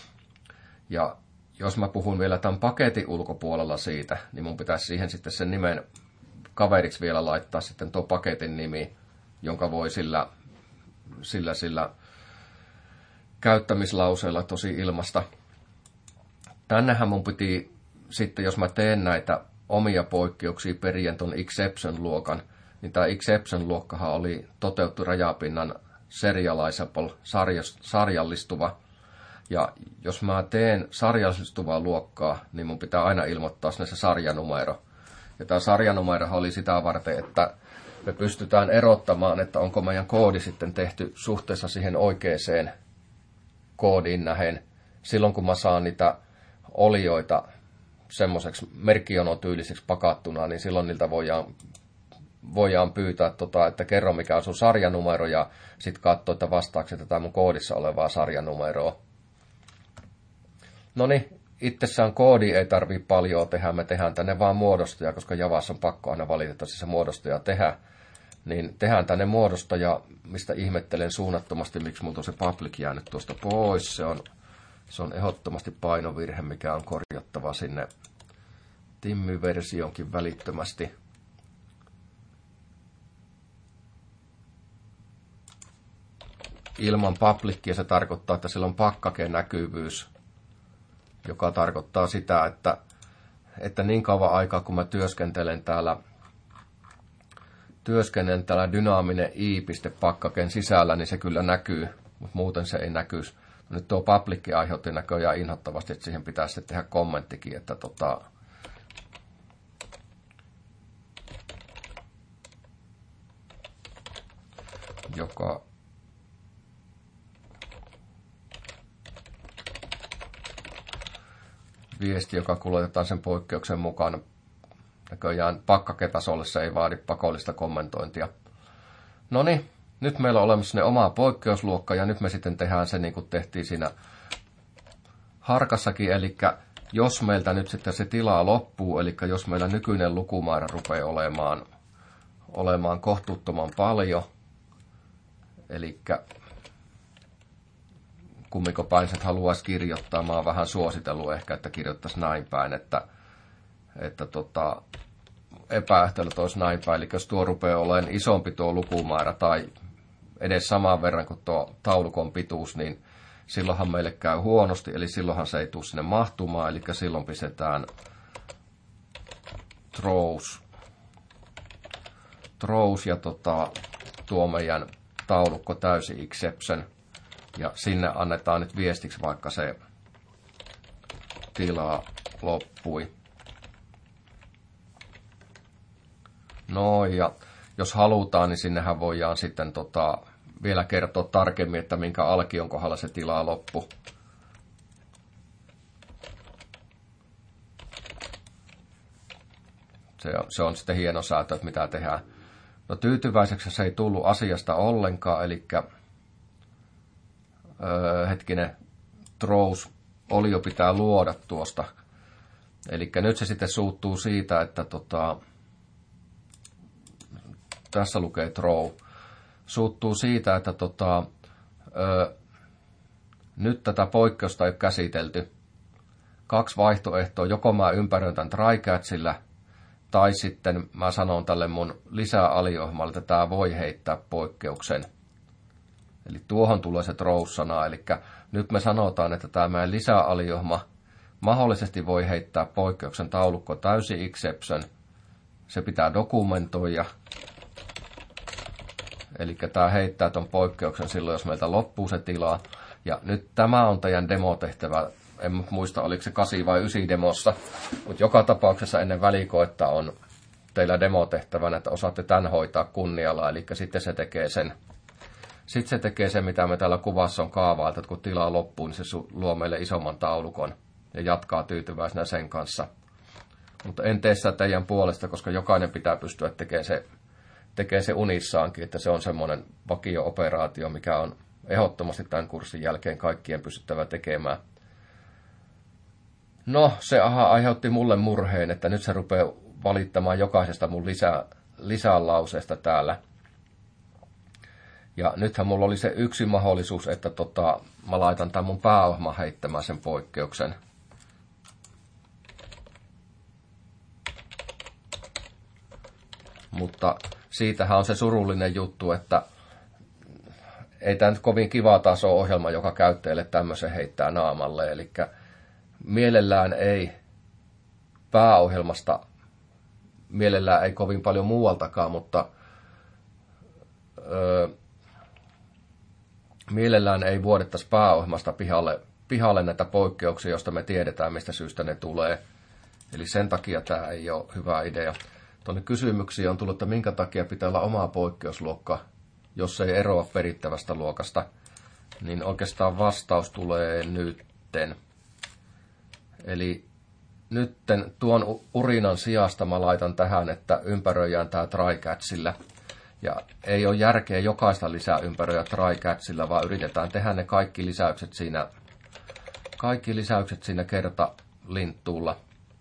Ja jos mä puhun vielä tämän paketin ulkopuolella siitä, niin mun pitäisi siihen sitten sen nimen kaveriksi vielä laittaa sitten tuo paketin nimi, jonka voi sillä, sillä, sillä käyttämislauseella tosi ilmasta. Tännehän mun piti sitten, jos mä teen näitä omia poikkeuksia perien ton exception-luokan, niin tämä exception-luokkahan oli toteuttu rajapinnan serializable, sarjallistuva. Ja jos mä teen sarjallistuvaa luokkaa, niin mun pitää aina ilmoittaa sinne se sarjanumero. Ja tämä sarjanumero oli sitä varten, että me pystytään erottamaan, että onko meidän koodi sitten tehty suhteessa siihen oikeaan koodiin nähen. Silloin kun mä saan niitä olioita semmoiseksi merkkionotyyliseksi pakattuna, niin silloin niiltä voidaan, voidaan pyytää, tota, että kerro mikä on sun sarjanumero ja sitten katsoa, että vastaako se tätä mun koodissa olevaa sarjanumeroa. No niin, itsessään koodi ei tarvitse paljon tehdä, me tehdään tänne vaan muodostoja, koska Javassa on pakko aina valitettavasti se muodostoja tehdä. Niin tehdään tänne muodostoja, mistä ihmettelen suunnattomasti, miksi multa on se public jäänyt tuosta pois. Se on, se on ehdottomasti painovirhe, mikä on korjattava sinne Timmy-versioonkin välittömästi. Ilman publicia se tarkoittaa, että sillä on pakkake näkyvyys, joka tarkoittaa sitä, että, että niin kauan aikaa kun mä työskentelen täällä, työskentelen täällä dynaaminen i-pakkaken sisällä, niin se kyllä näkyy, mutta muuten se ei näkyisi. No nyt tuo public aiheutti näköjään inhottavasti, että siihen pitäisi tehdä kommenttikin, että tota, joka viesti, joka kuljetetaan sen poikkeuksen mukana. Näköjään pakkaketasolle se ei vaadi pakollista kommentointia. No niin, nyt meillä on olemassa ne oma poikkeusluokka ja nyt me sitten tehdään se niin kuin tehtiin siinä harkassakin. Eli jos meiltä nyt sitten se tilaa loppuu, eli jos meillä nykyinen lukumäärä rupeaa olemaan, olemaan kohtuuttoman paljon, eli kummiko päin se haluaisi kirjoittaa, mä oon vähän suositellut ehkä, että kirjoittaisi näin päin, että, että tota, epäehtelyt olisi näin päin. Eli jos tuo rupeaa olemaan isompi tuo lukumäärä tai edes saman verran kuin tuo taulukon pituus, niin silloinhan meille käy huonosti, eli silloinhan se ei tule sinne mahtumaan, eli silloin pistetään throws, throws ja tota, tuo meidän taulukko täysi exception. Ja sinne annetaan nyt viestiksi, vaikka se tila loppui. No ja jos halutaan, niin sinnehän voidaan sitten tota, vielä kertoa tarkemmin, että minkä alkion kohdalla se tila loppu. Se on, se on sitten hieno säätö, että mitä tehdään. No tyytyväiseksi se ei tullut asiasta ollenkaan, eli öö, hetkinen, throws olio pitää luoda tuosta. Eli nyt se sitten suuttuu siitä, että tota, tässä lukee throw. Suuttuu siitä, että tota, öö, nyt tätä poikkeusta ei ole käsitelty. Kaksi vaihtoehtoa, joko mä ympäröin tämän trycatchillä, tai sitten mä sanon tälle mun lisää-aliohjelmalle, että tämä voi heittää poikkeuksen. Eli tuohon tulee se throw-sana. Eli nyt me sanotaan, että tämä meidän lisää-aliohjelma mahdollisesti voi heittää poikkeuksen taulukko täysi exception. Se pitää dokumentoida. Eli tämä heittää tuon poikkeuksen silloin, jos meiltä loppuu se tila. Ja nyt tämä on teidän demotehtävä. En muista, oliko se kahdeksan vai yhdeksän demossa, mutta joka tapauksessa ennen välikoetta on teillä demotehtävänä, että osaatte tämän hoitaa kunnialla, eli sitten se tekee sen, sitten se tekee sen, mitä me täällä kuvassa on kaavailtu, että kun tilaa loppuu, niin se luo meille isomman taulukon ja jatkaa tyytyväisenä sen kanssa. Mutta en tee sitä teidän puolesta, koska jokainen pitää pystyä tekemään se, tekee se unissaankin, että se on semmoinen vakio-operaatio, mikä on ehdottomasti tämän kurssin jälkeen kaikkien pystyttävä tekemään. No, se aha aiheutti mulle murheen, että nyt se rupeaa valittamaan jokaisesta mun lisää, lisää lauseesta täällä. Ja nythän mulla oli se yksi mahdollisuus, että tota, mä laitan tämän mun pääohjelman heittämään sen poikkeuksen. Mutta siitähän on se surullinen juttu, että ei tämä nyt kovin kiva taas ole ohjelma, joka käyttäjälle tämmöisen heittää naamalle. Eli mielellään ei pääohjelmasta, mielellään ei kovin paljon muualtakaan, mutta öö, mielellään ei vuodettaisi pääohjelmasta pihalle, pihalle näitä poikkeuksia, joista me tiedetään, mistä syystä ne tulee. Eli sen takia tämä ei ole hyvä idea. Tuonne kysymyksiin on tullut, että minkä takia pitää olla oma poikkeusluokka, jos ei eroa perittävästä luokasta. Niin oikeastaan vastaus tulee nytten. Eli nytten tuon urinan sijasta mä laitan tähän, että ympäröijään tämä trycatchillä. Ja ei ole järkeä jokaista lisää ympäröjä trycatchillä, vaan yritetään tehdä ne kaikki lisäykset siinä, kaikki lisäykset siinä kertalinttuulla.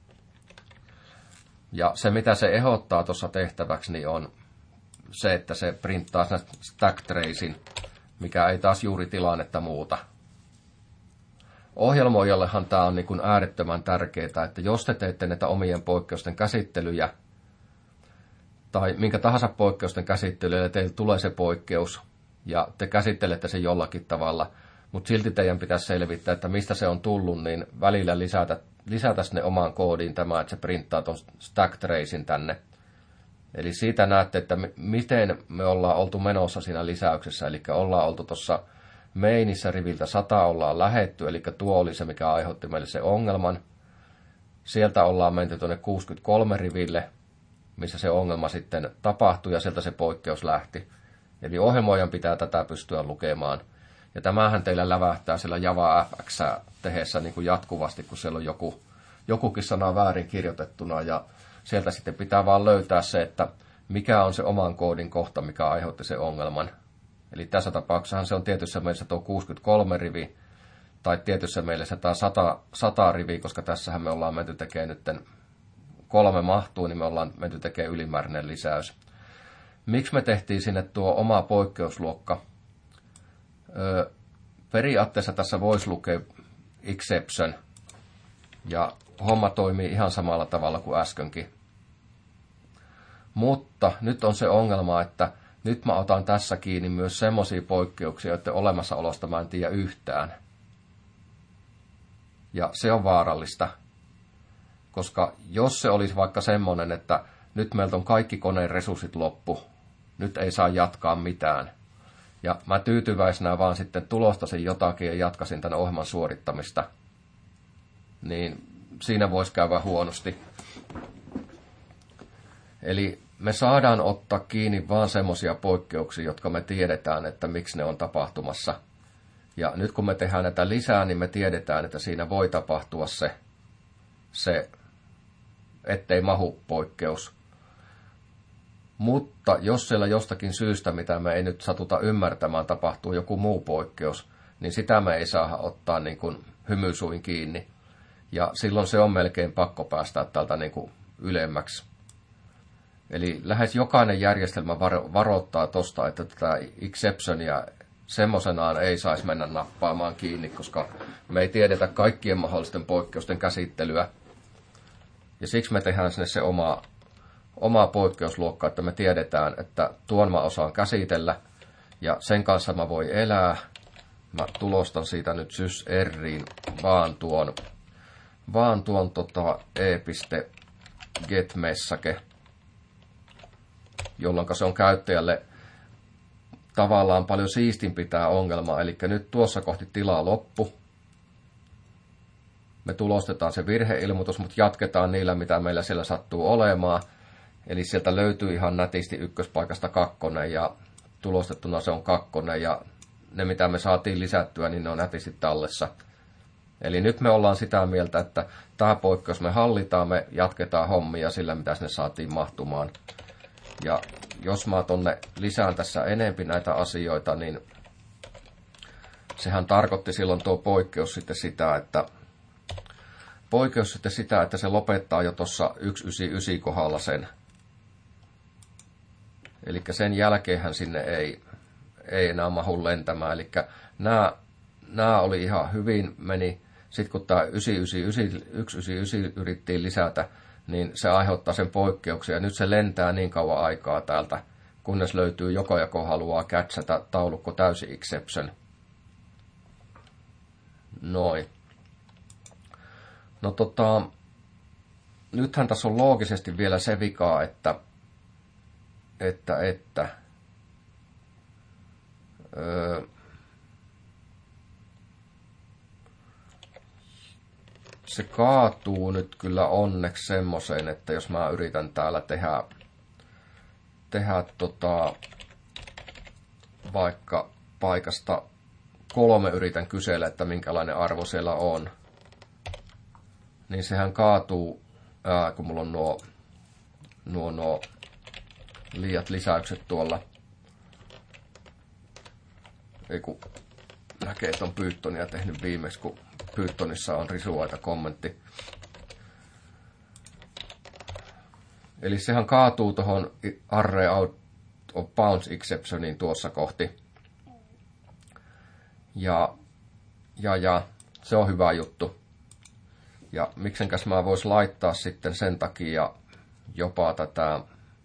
Ja se, mitä se ehdottaa tuossa tehtäväksi, niin on se, että se printtaa stack tracein, mikä ei taas juuri tilannetta muuta. Ohjelmoijallehan tämä on niin kuin äärettömän tärkeää, että jos te teette näitä omien poikkeusten käsittelyjä, tai minkä tahansa poikkeusten käsittelyä, teille tulee se poikkeus, ja te käsittelette sen jollakin tavalla, mutta silti teidän pitäisi selvittää, että mistä se on tullut, niin välillä lisätä, lisätä sinne omaan koodiin tämä, että se printtaa tuon stack tracein tänne. Eli siitä näette, että miten me ollaan oltu menossa siinä lisäyksessä, eli ollaan oltu tuossa mainissä riviltä sata ollaan lähetty, eli tuo oli se, mikä aiheutti meille se ongelman. Sieltä ollaan menty tuonne kuusikymmentäkolme riville, missä se ongelma sitten tapahtui, ja sieltä se poikkeus lähti. Eli ohjelmoijan pitää tätä pystyä lukemaan. Ja tämähän teillä lävähtää siellä Java F X tehdessä niin kuin jatkuvasti, kun siellä on joku, jokukin sana väärin kirjoitettuna, ja sieltä sitten pitää vaan löytää se, että mikä on se oman koodin kohta, mikä aiheutti sen ongelman. Eli tässä tapauksessahan se on tietyssä mielessä tuo kuusikymmentäkolme rivi, tai tietyssä mielessä tämä sata, sata rivi, koska tässähän me ollaan menty tekemään nyt kolme mahtuu, niin me ollaan menty tekemään ylimääräinen lisäys. Miksi me tehtiin sinne tuo oma poikkeusluokka? Öö, periaatteessa tässä voisi lukea exception, ja homma toimii ihan samalla tavalla kuin äskenkin. Mutta nyt on se ongelma, että nyt mä otan tässä kiinni myös semmoisia poikkeuksia, joiden olemassaolosta mä en tiedä yhtään. Ja se on vaarallista, koska jos se olisi vaikka semmoinen, että nyt meiltä on kaikki koneen resurssit loppu, nyt ei saa jatkaa mitään, ja mä tyytyväisenä vaan sitten tulostasin jotakin ja jatkasin tämän ohjelman suorittamista, niin siinä voisi käydä huonosti. Eli me saadaan ottaa kiinni vaan semmoisia poikkeuksia, jotka me tiedetään, että miksi ne on tapahtumassa. Ja nyt kun me tehdään näitä lisää, niin me tiedetään, että siinä voi tapahtua se, se ettei mahu poikkeus. Mutta jos siellä jostakin syystä, mitä me ei nyt satuta ymmärtämään, tapahtuu joku muu poikkeus, niin sitä me ei saa ottaa niin kuin hymysuin kiinni. Ja silloin se on melkein pakko päästä tältä niin kuin ylemmäksi. Eli lähes jokainen järjestelmä varo- varoittaa tuosta, että tätä exceptionia semmoisenaan ei saisi mennä nappaamaan kiinni, koska me ei tiedetä kaikkien mahdollisten poikkeusten käsittelyä. Ja siksi me tehdään sinne se oma, oma poikkeusluokka, että me tiedetään, että tuon mä osaan käsitellä, ja sen kanssa mä voi elää. Mä tulostan siitä nyt sys R:iin vaan tuon, vaan tuon tota e.getMessage, jolloin se on käyttäjälle tavallaan paljon siistimpi tämä ongelma. Eli nyt tuossa kohti tilaa loppu. Me tulostetaan se virheilmoitus, mutta jatketaan niillä, mitä meillä siellä sattuu olemaan. Eli sieltä löytyy ihan nätisti ykköspaikasta kakkonen ja tulostettuna se on kakkonen ja ne, mitä me saatiin lisättyä, niin ne on nätisti tallessa. Eli nyt me ollaan sitä mieltä, että tämä poikkeus me hallitaan, me jatketaan hommia sillä, mitä sinne saatiin mahtumaan. Ja jos mä tonne lisään tässä enempi näitä asioita, niin sehän tarkoitti silloin tuo poikkeus sitten sitä, että poikkeus sitten sitä, että se lopettaa jo tuossa yksi yhdeksänkymmentäyhdeksän kohdalla sen. Eli sen jälkeenhän sinne ei, ei enää mahu lentämään. Eli nämä, nämä oli ihan hyvin meni. Sitten kun tämä yksi yhdeksänkymmentäyhdeksän yrittiin lisätä, niin se aiheuttaa sen poikkeuksia. Nyt se lentää niin kauan aikaa täältä, kunnes löytyy joko joko haluaa catchata taulukko täysi exception. Noin. No tota, nythän tässä on loogisesti vielä se vika, että, että, että öö, se kaatuu nyt kyllä onneksi semmoiseen, että jos mä yritän täällä tehdä, tehdä tota, vaikka paikasta kolme yritän kysellä, että minkälainen arvo siellä on, niin sehän kaatuu, ää, kun mulla on nuo, nuo, nuo liiat lisäykset tuolla. Ei kun näkee, että on Pythonia tehnyt viimeksi, kun Pythonissa on risuaita kommentti. Eli sehän kaatuu tuohon array out of bounds exceptioniin tuossa kohti. Ja, ja, ja se on hyvä juttu. Ja miksenkäs mä vois laittaa sitten sen takia jopa tätä.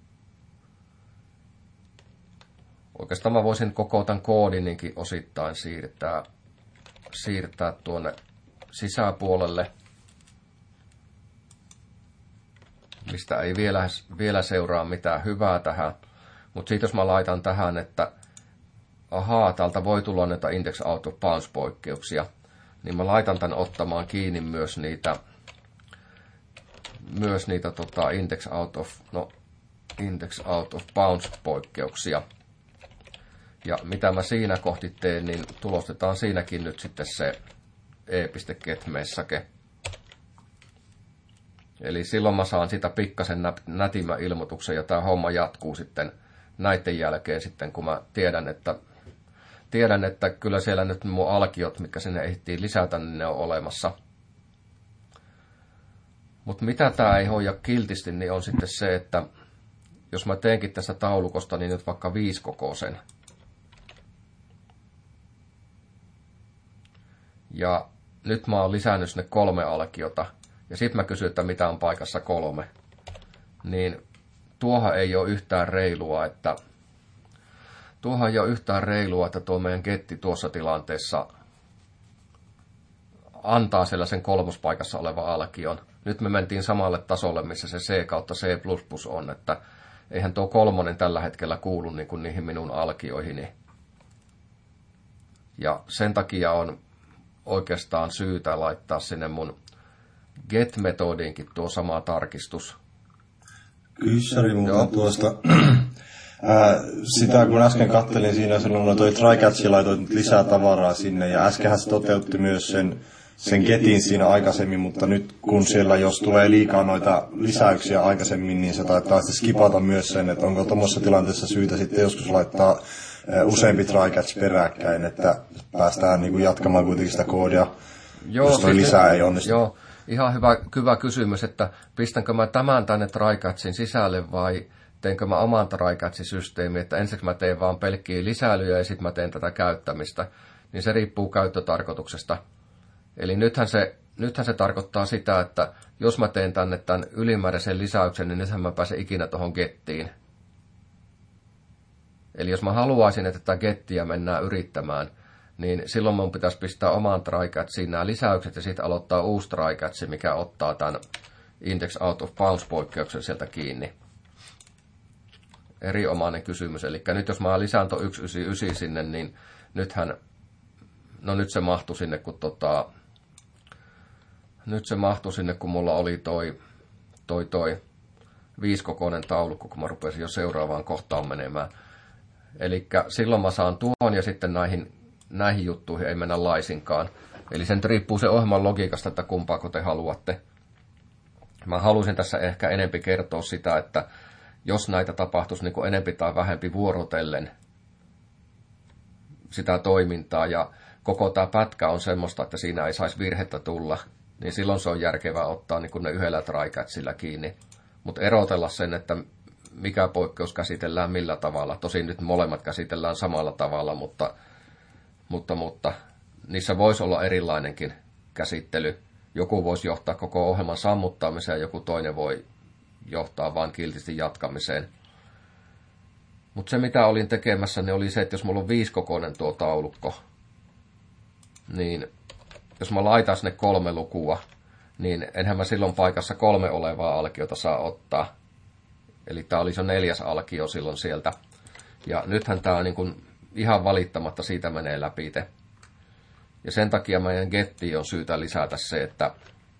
Oikeastaan mä voisin koko tämän koodininkin osittain siirtää, siirtää tuonne sisäpuolelle, mistä ei vielä, vielä seuraa mitään hyvää tähän. Mutta sitten jos mä laitan tähän, että ahaa, täältä voi tulla näitä index out of bounds poikkeuksia, niin mä laitan tämän ottamaan kiinni myös niitä, myös niitä tota, index out of, no, index out of bounds poikkeuksia. Ja mitä mä siinä kohti teen, niin tulostetaan siinäkin nyt sitten se e.getMessage. Eli silloin mä saan sitä pikkasen nätimän ilmoituksen ja tämä homma jatkuu sitten näiden jälkeen sitten, kun mä tiedän, että tiedän, että kyllä siellä nyt mun alkiot, mitkä sinne ehtii lisätä, niin ne on olemassa. Mutta mitä tää ei hoida kiltisti, niin on sitten se, että jos mä teenkin tästä taulukosta, niin nyt vaikka viisikokoisen. Ja nyt mä oon lisännyt sinne kolme alkiota. Ja sit mä kysyn, että mitä on paikassa kolme. Niin tuohan ei ole yhtään reilua, että tuohan ei ole yhtään reilua, että tuo meidän getti tuossa tilanteessa antaa sellaisen kolmospaikassa oleva alkion. Nyt me mentiin samalle tasolle, missä se C kautta C plus plus on, että eihän tuo kolmonen tällä hetkellä kuulu niin kuin niihin minun alkioihini. Ja sen takia on oikeastaan syytä laittaa sinne mun get-metodiinkin tuo sama tarkistus. Kyssäri muuten tuosta. Ää, sitä kun äsken kattelin siinä, silloin toi trycatch laitoi lisää tavaraa sinne, ja äskenhän se toteutti myös sen, sen getin siinä aikaisemmin, mutta nyt kun siellä jos tulee liikaa noita lisäyksiä aikaisemmin, niin se taitaa sitten skipata myös sen, että onko tuommoisessa tilanteessa syytä sitten joskus laittaa ää, useampi trycatch peräkkäin, että päästään niin kuin jatkamaan kuitenkin sitä koodia, joo, jos toi siis lisää ei onnistu. Joo, ihan hyvä, hyvä kysymys, että pistänkö mä tämän tänne trycatchin sisälle vai teenkö mä oman trycatch-systeemin, että ensiksi mä teen vaan pelkkiä lisäilyjä ja sitten mä teen tätä käyttämistä, niin se riippuu käyttötarkoituksesta. Eli nythän se, nythän se tarkoittaa sitä, että jos mä teen tänne tämän ylimääräisen lisäyksen, niin nythän mä pääsen ikinä tuohon gettiin. Eli jos mä haluaisin, että tätä gettiä mennään yrittämään, niin silloin mun pitäisi pistää omaan trycatchiin nämä lisäykset ja sitten aloittaa uusi trycatch, mikä ottaa tämän index out of bounds-poikkeuksen sieltä kiinni. Erinomainen kysymys. Eli nyt jos mä lisään tuon yksi yhdeksänkymmentäyhdeksän sinne, niin nythän, no nyt se mahtui sinne, kun tota, nyt se mahtui sinne, kun mulla oli toi, toi, toi viisikokoinen taulukko, kun mä rupesin jo seuraavaan kohtaan menemään. Eli silloin mä saan tuon ja sitten näihin, näihin juttuihin ei mennä laisinkaan. Eli sen riippuu se ohjelman logiikasta, että kumpaako te haluatte. Mä halusin tässä ehkä enempi kertoa sitä, että jos näitä tapahtuisi niin kuin enempi tai vähempi vuorotellen sitä toimintaa ja koko tämä pätkä on semmoista, että siinä ei saisi virhettä tulla, niin silloin se on järkevää ottaa niin kuin ne yhdellä trycatchilla kiinni. Mutta erotella sen, että mikä poikkeus käsitellään millä tavalla. Tosin nyt molemmat käsitellään samalla tavalla, mutta, mutta, mutta niissä voisi olla erilainenkin käsittely. Joku voisi johtaa koko ohjelman sammuttamiseen ja joku toinen voi johtaa vain kiltisti jatkamiseen. Mutta se mitä olin tekemässä, niin oli se, että jos mulla on viisikokoinen tuo taulukko, niin jos mä laitan sinne kolme lukua, niin enhän mä silloin paikassa kolme olevaa alkiota saa ottaa. Eli tää olisi jo neljäs alkio silloin sieltä. Ja nythän tää on niin kuin ihan valittamatta siitä menee läpi te. Ja sen takia meidän gettiin on syytä lisätä se, että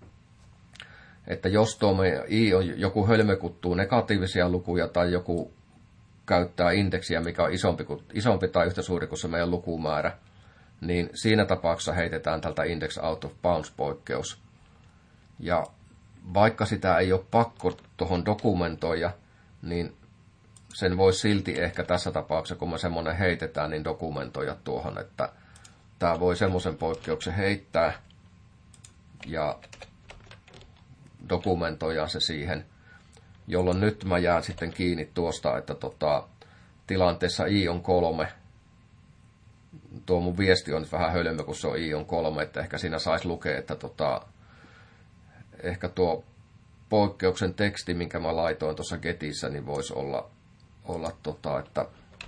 että jos tuo i on joku hölmökuttuu negatiivisia lukuja tai joku käyttää indeksiä, mikä on isompi, kuin, isompi tai yhtä suuri kuin se meidän lukumäärä, niin siinä tapauksessa heitetään tältä index out of bounds poikkeus. Ja vaikka sitä ei ole pakko tuohon dokumentoida, niin sen voi silti ehkä tässä tapauksessa, kun me semmoinen heitetään, niin dokumentoida tuohon, että tämä voi semmoisen poikkeuksen heittää ja dokumentoidaan se siihen, jolloin nyt mä jään sitten kiinni tuosta, että tota, tilanteessa i on kolme. Tuo mun viesti on nyt vähän hölmö, kun se on i on kolme, että ehkä siinä saisi lukea, että tota, ehkä tuo poikkeuksen teksti, minkä mä laitoin tuossa getissä, niin voisi olla, olla tota, että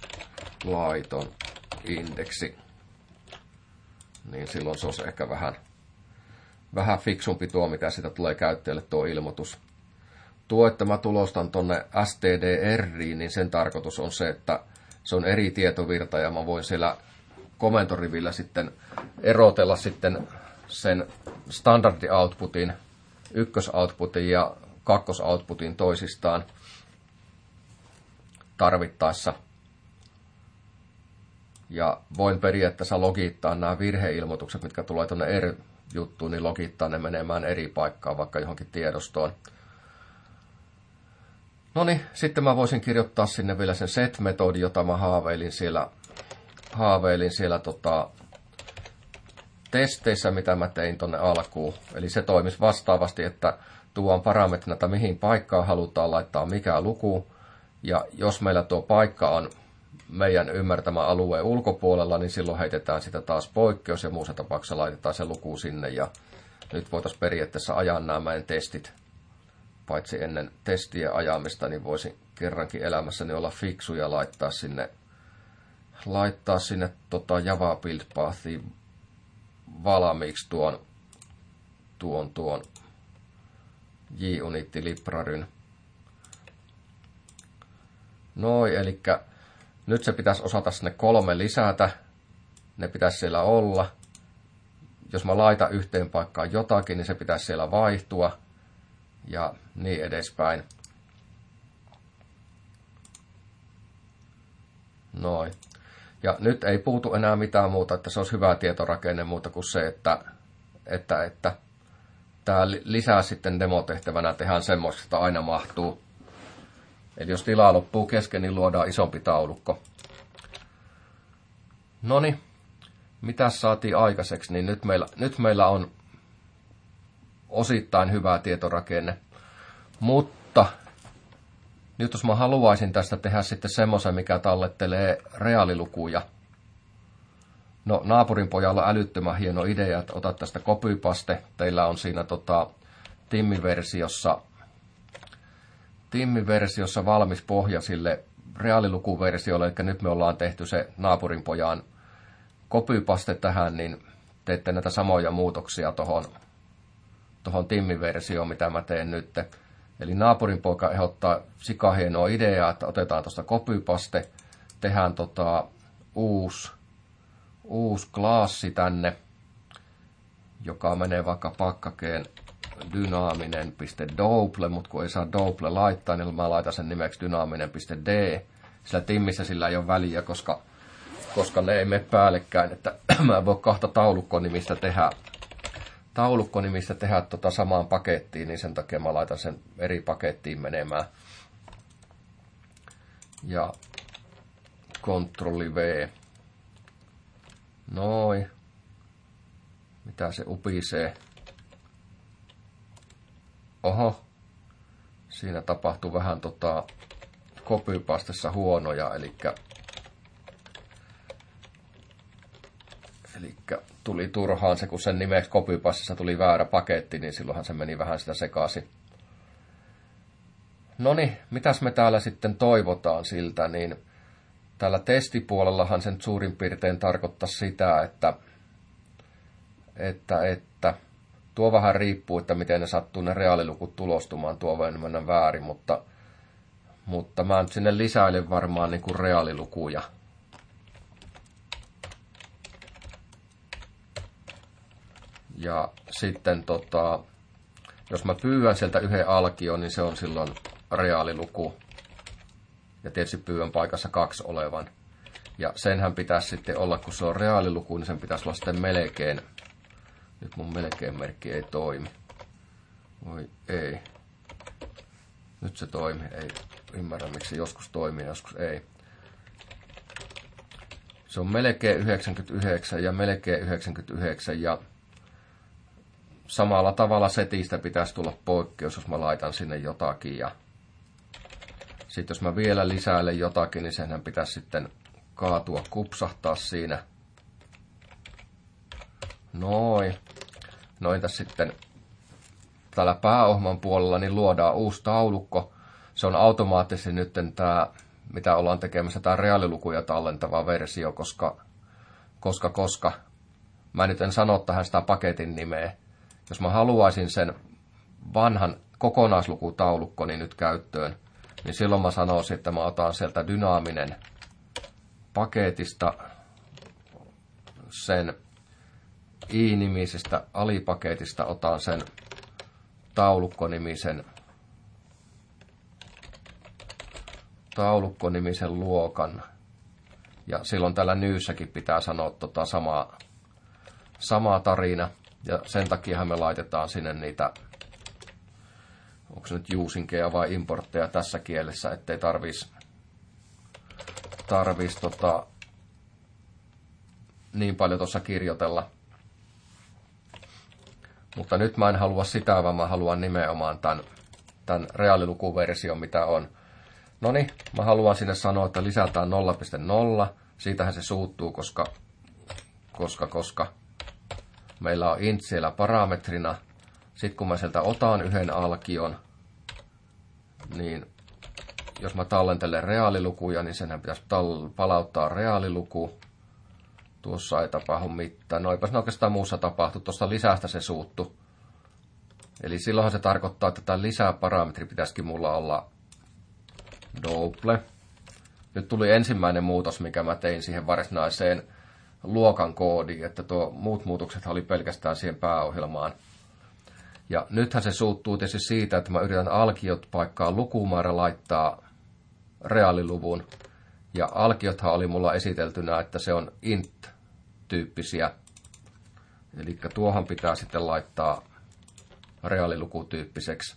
laiton indeksi. Niin silloin se olisi ehkä vähän Vähän fiksumpi tuo, mitä sitä tulee käyttäjälle tuo ilmoitus. Tuo, että mä tulostan tonne S T D R:iin, niin sen tarkoitus on se, että se on eri tietovirta ja mä voin siellä komentorivillä sitten erotella sitten sen standardi outputin, ykkösoutputin ja kakkosoutputin toisistaan tarvittaessa. Ja voin periaatteessa logittaa nämä virheilmoitukset, mitkä tulee tuonne R juttuun, niin logittaa ne menemään eri paikkaan, vaikka johonkin tiedostoon. No niin, sitten mä voisin kirjoittaa sinne vielä sen set-metodi, jota mä haaveilin siellä, haaveilin siellä tota, testeissä, mitä mä tein tonne alkuun. Eli se toimisi vastaavasti, että tuon parametrina, että mihin paikkaan halutaan laittaa mikä luku. Ja jos meillä tuo paikka on meidän ymmärtämä alueen ulkopuolella, niin silloin heitetään sitä taas poikkeus ja muussa tapauksessa laitetaan se luku sinne. Ja nyt voitaisiin periaatteessa ajaa nämä meidän testit. Paitsi ennen testien ajamista, niin voisin kerrankin elämässäni olla fiksu ja laittaa sinne, laittaa sinne tota Java Build Pathiin valmiiksi tuon, tuon, tuon JUnit libraryn. Noin, eli nyt se pitäisi osata sinne kolme lisätä. ne pitäisi siellä olla. Jos mä laitan yhteen paikkaan jotakin, niin se pitäisi siellä vaihtua. Ja niin edespäin. Noin. Ja nyt ei puutu enää mitään muuta, että se olisi hyvä tietorakenne muuta kuin se, että, että, että tämä lisää sitten demotehtävänä tehdään semmoista, että aina mahtuu. Eli jos tilaa loppuu kesken, niin luodaan isompi taulukko. Noniin, mitä saatiin aikaiseksi, niin nyt meillä, nyt meillä on osittain hyvä tietorakenne. Mutta nyt jos mä haluaisin tästä tehdä sitten semmoisen, mikä tallettelee reaalilukuja. No, naapurin pojalla on älyttömän hieno idea, että otat tästä copypaste. Teillä on siinä tota, Timmi-versiossa, Timmi-versiossa valmis pohja sille reaalilukuversiolle. Eli nyt me ollaan tehty se naapurin pojan copypaste tähän, niin teette näitä samoja muutoksia tuohon tohon Timmi-versioon, mitä mä teen nyt. Eli naapurin poika ehdottaa sikahienoa ideaa, että otetaan tuosta copypaste, tehdään tota uusi, uusi klaassi tänne, joka menee vaikka pakkakeen dynaaminen.double, mutta kun ei saa double laittaa, niin mä laitan sen nimeksi dynaaminen.d. Sillä Timmissä sillä ei ole väliä, koska, koska ne ei mene päällekkäin, että mä en voi kahta taulukkonimistä tehdä. taulukkonimistä tehdä tota samaan pakettiin, niin sen takia mä laitan sen eri pakettiin menemään. Ja kontrolli V. Noin. Mitä se upisee? Oho. Siinä tapahtuu vähän tota copypastessa huonoja, eli Eli tuli turhaan se, kun sen nimeksi copypastessa tuli väärä paketti, niin silloinhan se meni vähän sitä sekaisin. Noniin, mitäs me täällä sitten toivotaan siltä, niin täällä testipuolellahan sen suurin piirtein tarkoittaa sitä, että, että, että tuo vähän riippuu, että miten ne sattuu ne reaalilukut tulostumaan, tuo voi mennä väärin, mutta, mutta mä nyt sinne lisäilen varmaan niin kuin reaalilukuja. Ja sitten tota, jos mä pyydän sieltä yhden alkion, niin se on silloin reaaliluku. Ja tietysti pyydän paikassa kaksi olevan. Ja senhän pitäisi sitten olla, kun se on reaaliluku, niin sen pitäisi olla sitten melkein. Nyt mun melkein merkki ei toimi. Voi ei. Nyt se toimi. Ei ymmärrä, miksi joskus toimii, joskus ei. Se on melkein yhdeksänkymmentäyhdeksän ja melkein yhdeksänkymmentäyhdeksän ja samalla tavalla setistä pitäisi tulla poikkeus, jos mä laitan sinne jotakin. Ja sitten jos mä vielä lisäilen jotakin, niin senhän pitäisi sitten kaatua, kupsahtaa siinä. Noin. No entäs sitten täällä pääohjelman puolella niin luodaan uusi taulukko. Se on automaattisesti nyt tämä, mitä ollaan tekemässä, tämä reaalilukuja tallentava versio, koska, koska, koska mä nyt en sano tähän sitä paketin nimeä. Jos mä haluaisin sen vanhan kokonaislukutaulukkoni nyt käyttöön, niin silloin mä sanoisin, että mä otan sieltä dynaaminen paketista sen i-nimisestä alipaketista, otan sen taulukkonimisen taulukkonimisen luokan. Ja silloin tällä nyyssäkin pitää sanoa tota samaa, samaa tarina. Ja sen takia me laitetaan sinne niitä, onko se nyt juusinkeja vai importteja tässä kielessä, ettei tarvitsisi tarvis, tota, niin paljon tuossa kirjoitella. Mutta nyt mä en halua sitä, vaan mä haluan nimenomaan tämän, tämän reaalilukuversion, mitä on. Noniin, mä haluan sinne sanoa, että lisätään nolla pilkku nolla. Siitähän se suuttuu, koska, koska, koska meillä on int siellä parametrina. Sitten kun mä sieltä otan yhden alkion, niin jos mä tallentelen reaalilukuja, niin senhän pitäisi palauttaa reaaliluku. Tuossa ei tapahdu mitään. No eipäs oikeastaan muussa tapahtu. Tuosta lisästä se suuttu. Eli silloinhan se tarkoittaa, että tämä lisäparametri pitäisikin mulla olla double. Nyt tuli ensimmäinen muutos, mikä mä tein siihen varsinaiseen luokan koodiin, että tuo muut muutokset oli pelkästään siihen pääohjelmaan. Ja nythän se suuttuu tietysti siitä, että mä yritän alkiot paikkaa lukumäärä laittaa reaaliluvun. Ja alkiothan oli mulla esiteltynä, että se on int-tyyppisiä. Eli tuohan pitää sitten laittaa reaalilukutyyppiseksi.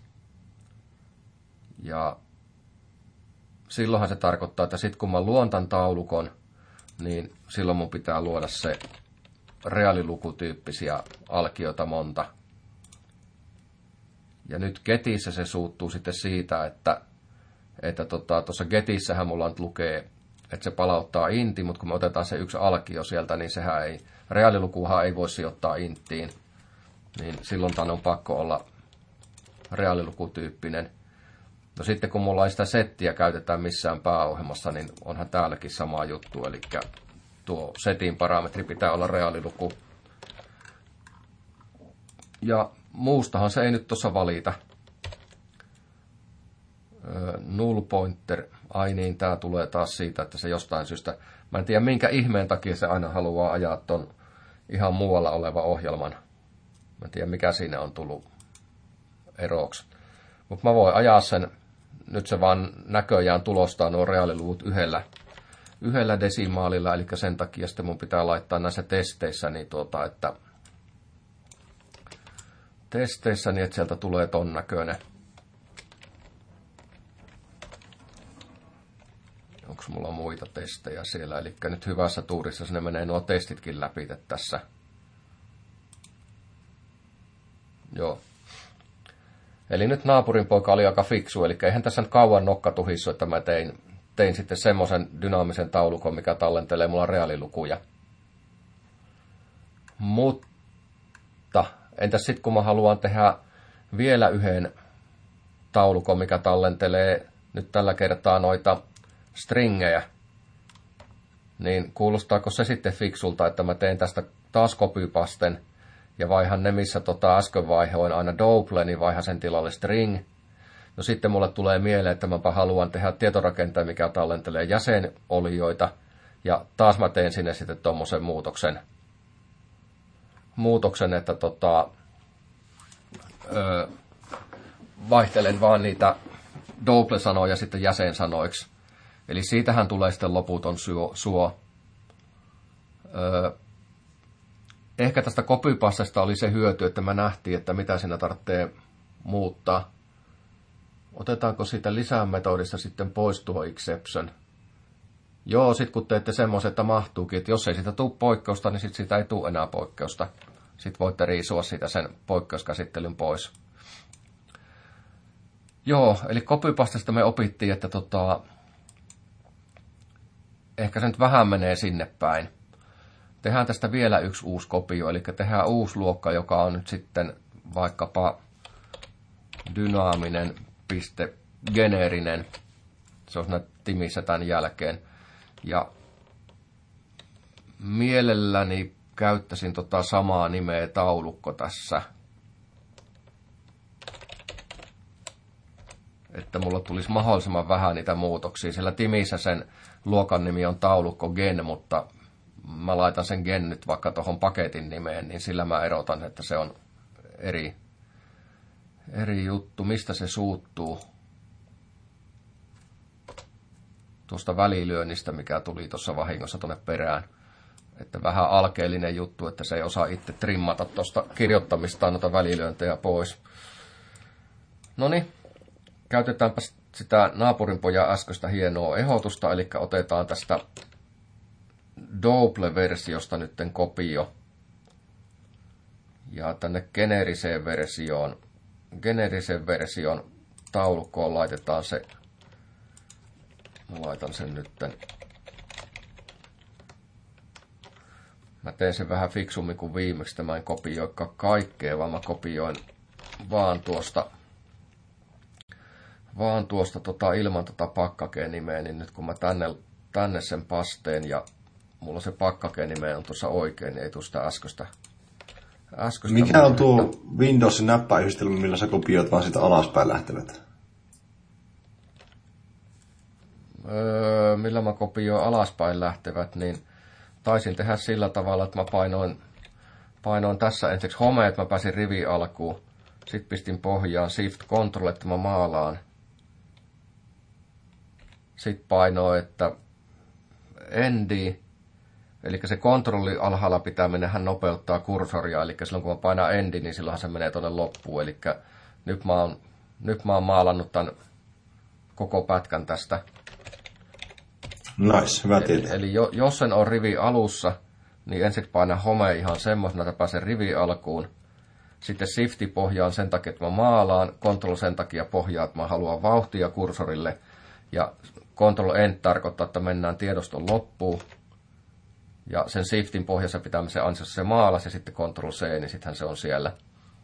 Ja silloinhan se tarkoittaa, että sitten kun mä luon tämän taulukon, niin silloin mun pitää luoda se reaalilukutyyppisiä alkioita monta. Ja nyt Getissä se suuttuu sitten siitä, että että tuossa tota, Getissähän mulla nyt lukee, että se palauttaa inti, mutta kun me otetaan se yksi alkio sieltä, niin sehän ei, reaalilukuhan ei voi sijoittaa inttiin. Niin silloin tämän on pakko olla reaalilukutyyppinen. No sitten kun mulla ei sitä settiä käytetään missään pääohjelmassa, niin onhan täälläkin sama juttu. Eli tuo setin parametri pitää olla reaaliluku. Ja muustahan se ei nyt tuossa valita. Null pointer, ai niin, tää tulee taas siitä, että se jostain syystä, mä en tiedä minkä ihmeen takia se aina haluaa ajaa ton ihan muualla oleva ohjelman. Mä en tiedä mikä siinä on tullut eroksi. Mutta mä voin ajaa sen, nyt se vaan näköjään tulostaa nuo reaaliluvut yhdellä, yhdellä desimaalilla, eli sen takia sitten mun pitää laittaa näissä testeissä, niin tuota, että testeissä, niin että sieltä tulee ton näköinen. Onko mulla muita testejä siellä? Eli nyt hyvässä tuurissa sinne menee nuo testitkin läpi tässä. Joo. Eli nyt naapurin poika oli aika fiksu, eli eihän tässä nyt kauan nokka tuhissu, että mä tein, tein sitten semmoisen dynaamisen taulukon, mikä tallentelee mulla reaalilukuja. Mutta entäs sitten kun mä haluan tehdä vielä yhden taulukon, mikä tallentelee nyt tällä kertaa noita stringejä, niin kuulostaako se sitten fiksulta, että mä teen tästä taas copypasten ja vaihan ne, missä tota äsken vaihoin aina double, niin vaihan sen tilalle string. No sitten mulle tulee mieleen, että mäpä haluan tehdä tietorakenteen, mikä tallentelee jäsenolioita, ja taas mä teen sinne sitten tommosen muutoksen, muutoksen että tota, öö, vaihtelen vaan niitä double-sanoja sitten jäsensanoiksi. Eli siitähän tulee sitten loputon suo. suo. Öö, ehkä tästä copypastesta oli se hyöty, että mä nähtiin, että mitä siinä tarvitsee muuttaa. Otetaanko siitä lisämetodista sitten pois tuo exception? Joo, sitten kun teette semmoisen, että mahtuukin, että jos ei siitä tule poikkeusta, niin sitten siitä ei tule enää poikkeusta. Sitten voitte riisua siitä sen poikkeuskäsittelyn pois. Joo, eli copypastesta me opittiin, että tota, ehkä se nyt vähän menee sinne päin. Tehdään tästä vielä yksi uusi kopio, eli tehdään uusi luokka, joka on nyt sitten vaikkapa dynaaminen piste geneerinen. Se on siinä timissä tämän jälkeen. Ja mielelläni käyttäisin tota samaa nimeä taulukko tässä. Että mulla tulisi mahdollisimman vähän niitä muutoksia. Sillä timissä sen luokan nimi on taulukko gen, mutta mä laitan sen gen nyt vaikka tuohon paketin nimeen, niin sillä mä erotan, että se on eri, eri juttu. Mistä se suuttuu? Tuosta välilyönnistä, mikä tuli tuossa vahingossa tuonne perään. Että vähän alkeellinen juttu, että se ei osaa itse trimmata tuosta kirjoittamistaan noita välilyöntejä pois. Noniin, käytetäänpä sitä naapurinpojan äskeistä hienoa ehdotusta, eli otetaan tästä double-versiosta nytten kopio. Ja tänne geneeriseen versioon, geneerisen version taulukkoon laitetaan se, mä laitan sen nytten, mä teen sen vähän fiksummin kuin viimeksi, että mä en kopioikaan kaikkea, vaan mä kopioin vaan tuosta, vaan tuosta tota, ilman tota pakkakeen nimeä, niin nyt kun mä tänne, tänne sen pasteen ja mulla se pakkakeen nimeä on tuossa oikein, niin ei tule sitä äskeistä. äskeistä Mikä on tuo Windowsin näppäyhdistelmä, millä sä kopioit vaan sitä alaspäin lähtevät? Öö, millä mä kopioin alaspäin lähtevät, niin taisin tehdä sillä tavalla, että mä painoin, painoin tässä ensiksi home, että mä pääsin rivi alkuun. Sitten pistin pohjaan shift control, että mä maalaan. Sitten painoin, että endi, eli se kontrolli alhaalla pitäminen hän nopeuttaa kursoria, eli silloin kun mä painan endi, niin silloinhan se menee tuonne loppuun. Eli nyt mä oon, nyt mä oon maalannut tämän koko pätkän tästä. Nice, hyvä tietää. Eli, eli jo, jos sen on rivi alussa, niin ensin paina home ihan semmoisena, että pääsen rivi alkuun. Sitten shifti pohjaan sen takia, että mä maalaan, control sen takia pohjaa, että mä haluan vauhtia kursorille. Ja control end tarkoittaa, että mennään tiedoston loppuun. Ja sen shiftin pohjassa pitää se ansiossa se maalas ja sitten control C, niin sittenhän se on siellä.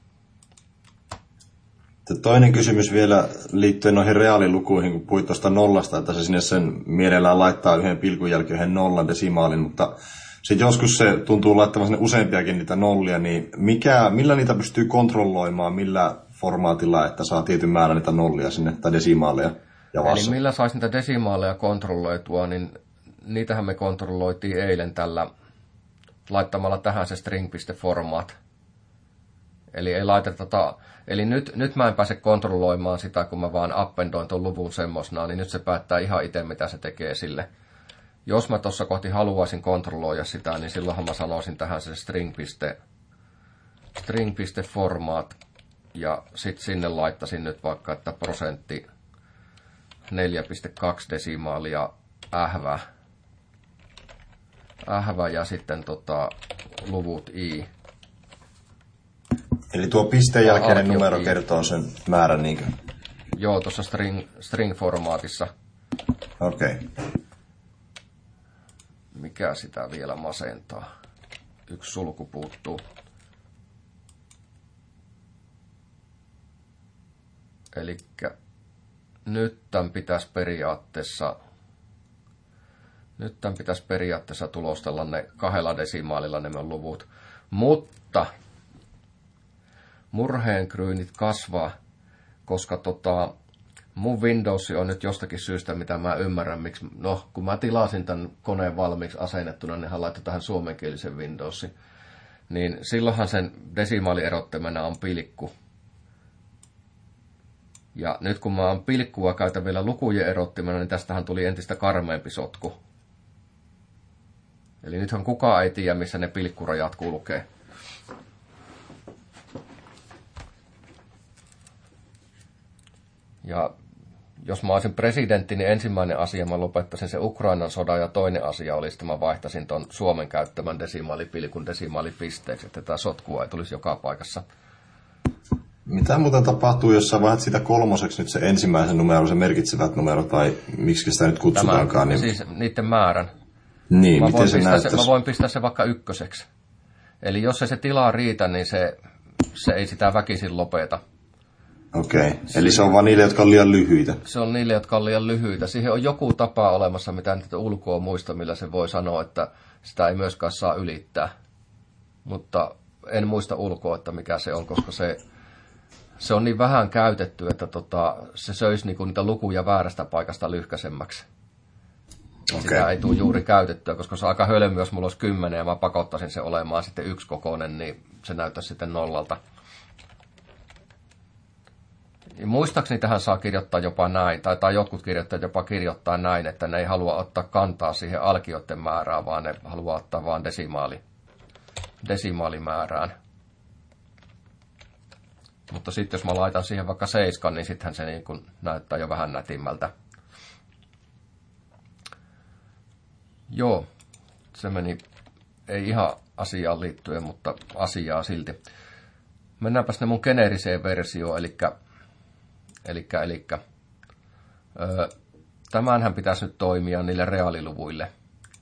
Toinen kysymys vielä liittyen noihin reaalilukuihin, kun puhuit tuosta nollasta, että se sinne sen mielellään laittaa yhden pilkun jälkeen yhden nollan desimaalin, mutta sitten joskus se tuntuu laittamaan sinne useampiakin niitä nollia, niin mikä, millä niitä pystyy kontrolloimaan, millä formaatilla, että saa tietyn määrän niitä nollia sinne, tai desimaaleja? Ja eli millä saisi niitä desimaaleja kontrolloitua, niin niitähän me kontrolloitiin eilen tällä laittamalla tähän se string.format. Eli ei laiteta tota, eli nyt, nyt mä en pääse kontrolloimaan sitä, kun mä vaan appendoin tuon luvun semmosena, niin nyt se päättää ihan itse, mitä se tekee sille. Jos mä tuossa kohti haluaisin kontrolloida sitä, niin silloinhan mä sanoisin tähän se string. string.format ja sitten sinne laittaisin nyt vaikka, että prosentti neljä pilkku kaksi desimaalia ähvä. Ähvä ja sitten tota, luvut i. Eli tuo pisteen jälkeinen numero kertoo sen määrän niinkö? Joo, tuossa string, string-formaatissa. Okei. Okay. Mikä sitä vielä masentaa? Yksi sulku puuttuu. Elikkä nyt tämän pitäisi periaatteessa nyt tämän pitäisi periaatteessa tulostella ne kahdella desimaalilla nämä luvut. Mutta murheenkryynit kasvaa, koska tota, mun Windows on nyt jostakin syystä, mitä mä ymmärrän, miksi, no kun mä tilasin tämän koneen valmiiksi asennettuna, niin hän laittoi tähän suomenkielisen Windowsin, niin silloinhan sen desimaalierottimena on pilkku. Ja nyt kun mä oon pilkkua käytän vielä lukujen erottimena, niin tästähän tuli entistä karmeampi sotku. Eli nythän kukaan ei tiedä, missä ne pilkkurajat kulkee. Ja jos mä olisin presidentti, niin ensimmäinen asia mä lopettaisin se Ukrainan sodan ja toinen asia olisi, että mä vaihtaisin ton Suomen käyttämän desimaalipilkun desimaalipisteeksi, että tämä sotkua ei tulisi joka paikassa. Mitä muuten tapahtuu, jos sä vaihdat sitä kolmoseksi nyt se ensimmäisen numero, se merkitsevät numero, tai miksi sitä nyt kutsutaankaan? Tämä, niin... Siis niiden määrän. Niin, mä miten se näyttäisi? Mä voin pistää se vaikka ykköseksi. Eli jos ei se tilaa riitä, niin se, se ei sitä väkisin lopeta. Okei, okay. Eli se on vaan niille, jotka on liian lyhyitä. Se on niille, jotka on liian lyhyitä. Siihen on joku tapa olemassa, mitä nyt ulkoa muista, millä se voi sanoa, että sitä ei myöskään saa ylittää. Mutta en muista ulkoa, että mikä se on, koska se, se on niin vähän käytetty, että tota, se söisi niinku niitä lukuja väärästä paikasta lyhkäisemmäksi. Okay. Sitä ei tule juuri käytettyä, koska se on aika hölmö, jos mulla olisi kymmenen ja mä pakottaisin se olemaan sitten yksikokoinen, niin se näyttäisi sitten nollalta. Muistaakseni tähän saa kirjoittaa jopa näin, tai, tai jotkut kirjoittajat jopa kirjoittaa näin, että ne ei halua ottaa kantaa siihen alkioiden määrään, vaan ne haluaa ottaa vain desimaali, desimaalimäärään. Mutta sitten jos mä laitan siihen vaikka seiskan, niin sittenhän se niin kuin näyttää jo vähän nätimmältä. Joo, se meni, ei ihan asiaan liittyen, mutta asiaa silti. Mennäänpä sinne mun geneeriseen versioon, eli Elikkä, elikkä öö, tämänhän pitäisi nyt toimia niille reaaliluvuille.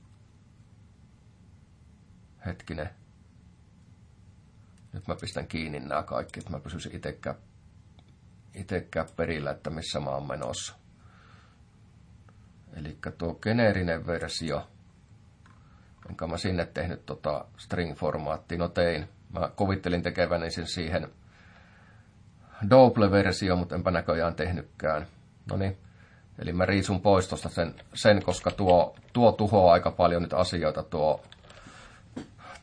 Hetkinen. Nyt mä pistän kiinni nämä kaikki, että mä pysyisin itsekään, itsekään perillä, että missä mä oon menossa. Elikkä tuo geneerinen versio, enkä mä sinne tehnyt tota string-formaattia, no tein. Mä kuvittelin tekeväni sen siihen Double-versio, mutta enpä näköjään tehnytkään. Noniin. Eli mä riisun pois tuosta sen, sen, koska tuo, tuo tuhoaa aika paljon nyt asioita tuo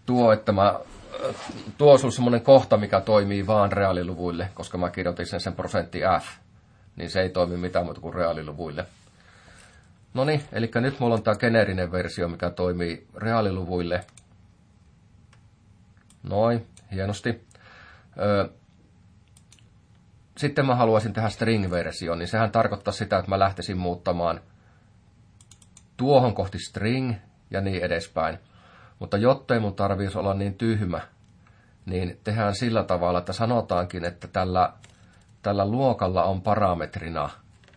tuo, että mä, tuo on semmoinen kohta, mikä toimii vaan reaaliluvuille, koska mä kirjoitin sen, sen prosentti F, niin se ei toimi mitään muuta kuin reaaliluvuille. No niin, eli nyt mulla on tämä geneerinen versio, mikä toimii reaaliluvuille. Noin, hienosti. Öö, Sitten mä haluaisin tehdä string-version, niin sehän tarkoittaa sitä, että mä lähtisin muuttamaan tuohon kohti string ja niin edespäin. Mutta jottei mun tarvitsisi olla niin tyhmä, niin tehdään sillä tavalla, että sanotaankin, että tällä, tällä luokalla on parametrina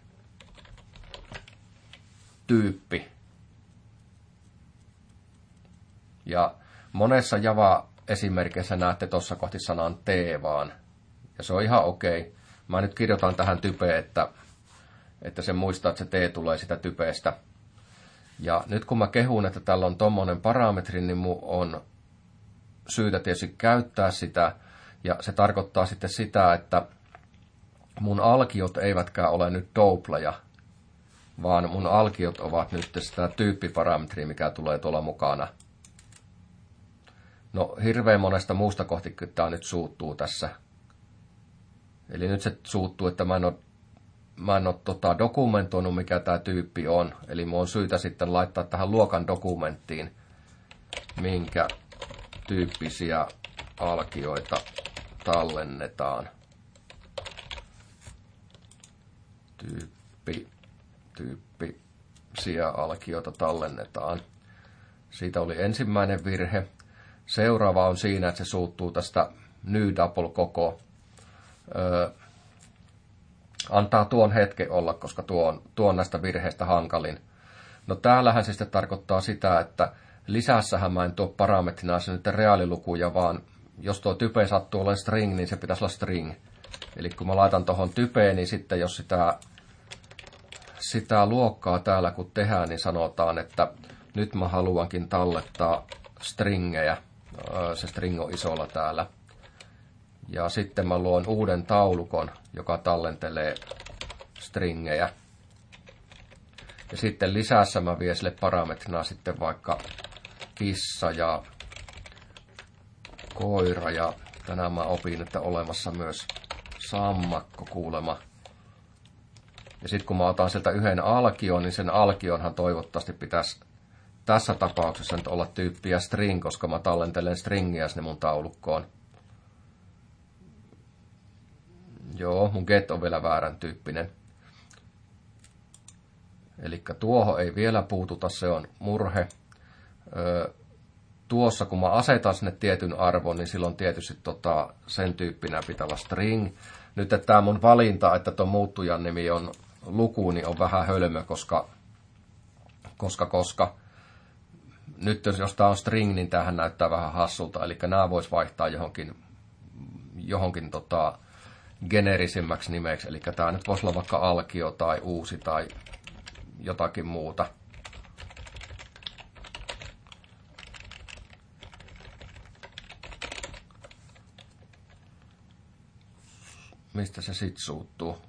tyyppi. Ja monessa Java-esimerkissä näette tuossa kohti sanan t vaan. Ja se on ihan okei. Mä nyt kirjoitan tähän typeen, että, että se muistaa, että se t tulee sitä typeestä. Ja nyt kun mä kehun, että tällä on tommonen parametri, niin mun on syytä tietysti käyttää sitä. Ja se tarkoittaa sitten sitä, että mun alkiot eivätkään ole nyt doubleja, vaan mun alkiot ovat nyt sitä tyyppiparametria, mikä tulee tuolla mukana. No hirveän monesta muusta kohti tämä nyt suuttuu tässä. Eli nyt se suuttuu, että mä en ole, mä en ole tota, dokumentoinut, mikä tämä tyyppi on. Eli mun on syytä sitten laittaa tähän luokan dokumenttiin, minkä tyyppisiä alkioita tallennetaan. Tyyppi, tyyppisiä alkioita tallennetaan. Siitä oli ensimmäinen virhe. Seuraava on siinä, että se suuttuu tästä new double koko. Öö, antaa tuon hetken olla, koska tuo on, tuo on näistä virheistä hankalin. No täällähän se sitten tarkoittaa sitä, että lisässähän mä en tuo parametrina se nyt reaalilukuja, vaan jos tuo type sattuu olemaan string, niin se pitäisi olla string. Eli kun mä laitan tuohon typeen, niin sitten jos sitä, sitä luokkaa täällä kun tehdään, niin sanotaan, että nyt mä haluankin tallettaa stringejä. Se string on isolla täällä. Ja sitten mä luon uuden taulukon, joka tallentelee stringejä. Ja sitten lisässä mä vien sille parametrina sitten vaikka kissa ja koira. Ja tänään mä opin, että olemassa myös sammakko kuulema. Ja sitten kun mä otan sieltä yhden alkion, niin sen alkionhan toivottavasti pitäisi tässä tapauksessa nyt olla tyyppiä string, koska mä tallentelen stringiä sinne mun taulukkoon. Joo, mun get on vielä väärän tyyppinen. Eli tuohon ei vielä puututa, se on murhe. Öö, tuossa kun mä asetan sinne tietyn arvon, niin silloin tietysti tota, sen tyyppinä pitää olla string. Nyt että tämä mun valinta, että tuon muuttujan nimi on luku, niin on vähän hölmö, koska, koska, koska nyt jos tämä on string, niin tämähän näyttää vähän hassulta. Eli nämä vois vaihtaa johonkin, johonkin tota, geneerisimmäksi nimeksi. Eli tämä nyt voisi olla vaikka alkio tai uusi tai jotakin muuta. Mistä se sit suuttuu?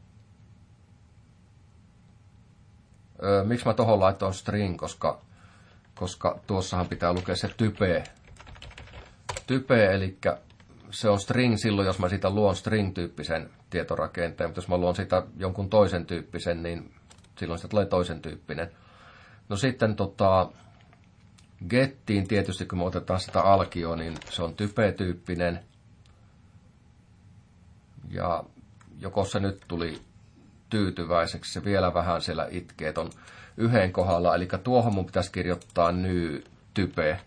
Öö, miksi mä tohon laitoin string, koska, koska tuossahan pitää lukea se type. Type, eli se on string silloin, jos mä siitä luon string-tyyppisen tietorakenteen, mutta jos mä luon siitä jonkun toisen tyyppisen, niin silloin se tulee toisen tyyppinen. No sitten tota, gettiin tietysti, kun me otetaan sitä alkioa, niin se on type-tyyppinen. Ja joko se nyt tuli tyytyväiseksi, se vielä vähän siellä itkee ton yhden kohdalla, eli tuohon mun pitäisi kirjoittaa new type.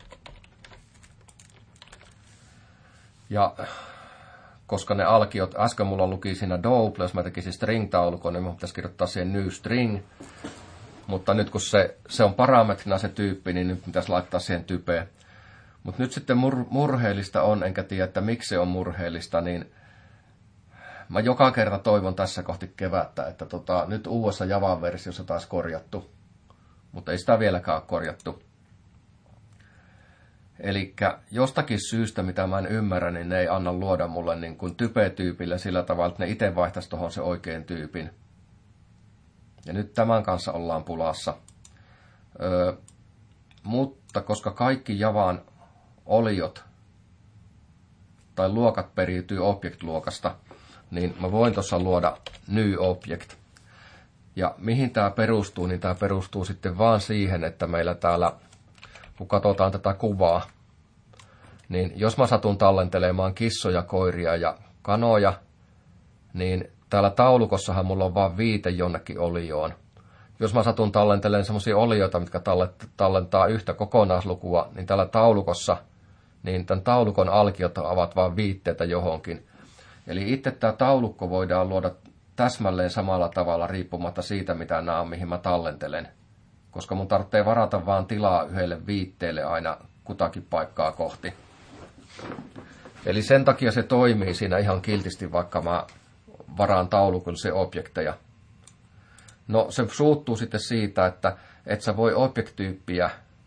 Ja koska ne alkiot, äsken mulla luki siinä double, jos mä tekisin string-taulukon, niin mun pitäisi kirjoittaa siihen new string. Mutta nyt kun se, se on parametrina se tyyppi, niin nyt pitäisi laittaa siihen type. Mutta nyt sitten mur, murheellista on, enkä tiedä, että miksi se on murheellista, niin mä joka kerta toivon tässä kohti kevättä, että tota, nyt uudessa Java-versiossa taas korjattu, mutta ei sitä vieläkään ole korjattu. Eli jostakin syystä, mitä mä en ymmärrä, niin ne ei anna luoda mulle niin kuin type-tyypille sillä tavalla, että ne itse vaihtaisi tuohon se oikein tyypin. Ja nyt tämän kanssa ollaan pulassa. Öö, mutta koska kaikki Javan oliot tai luokat periytyy object-luokasta, niin mä voin tuossa luoda new object. Ja mihin tämä perustuu, niin tämä perustuu sitten vaan siihen, että meillä täällä, kun katsotaan tätä kuvaa, niin jos mä satun tallentelemaan kissoja, koiria ja kanoja, niin täällä taulukossahan mulla on vaan viite jonnekin olioon. Jos mä satun tallentelemaan semmoisia olioita, mitkä tallentaa yhtä kokonaislukua, niin täällä taulukossa, niin tämän taulukon alkiot ovat vaan viitteitä johonkin. Eli itse tämä taulukko voidaan luoda täsmälleen samalla tavalla riippumatta siitä, mitä nämä on, mihin mä tallentelen. Koska mun tarvitsee varata vaan tilaa yhdelle viitteelle aina kutakin paikkaa kohti. Eli sen takia se toimii siinä ihan kiltisti, vaikka mä varaan taulukollisia objekteja. No se suuttuu sitten siitä, että et sä voi object-tyyppiä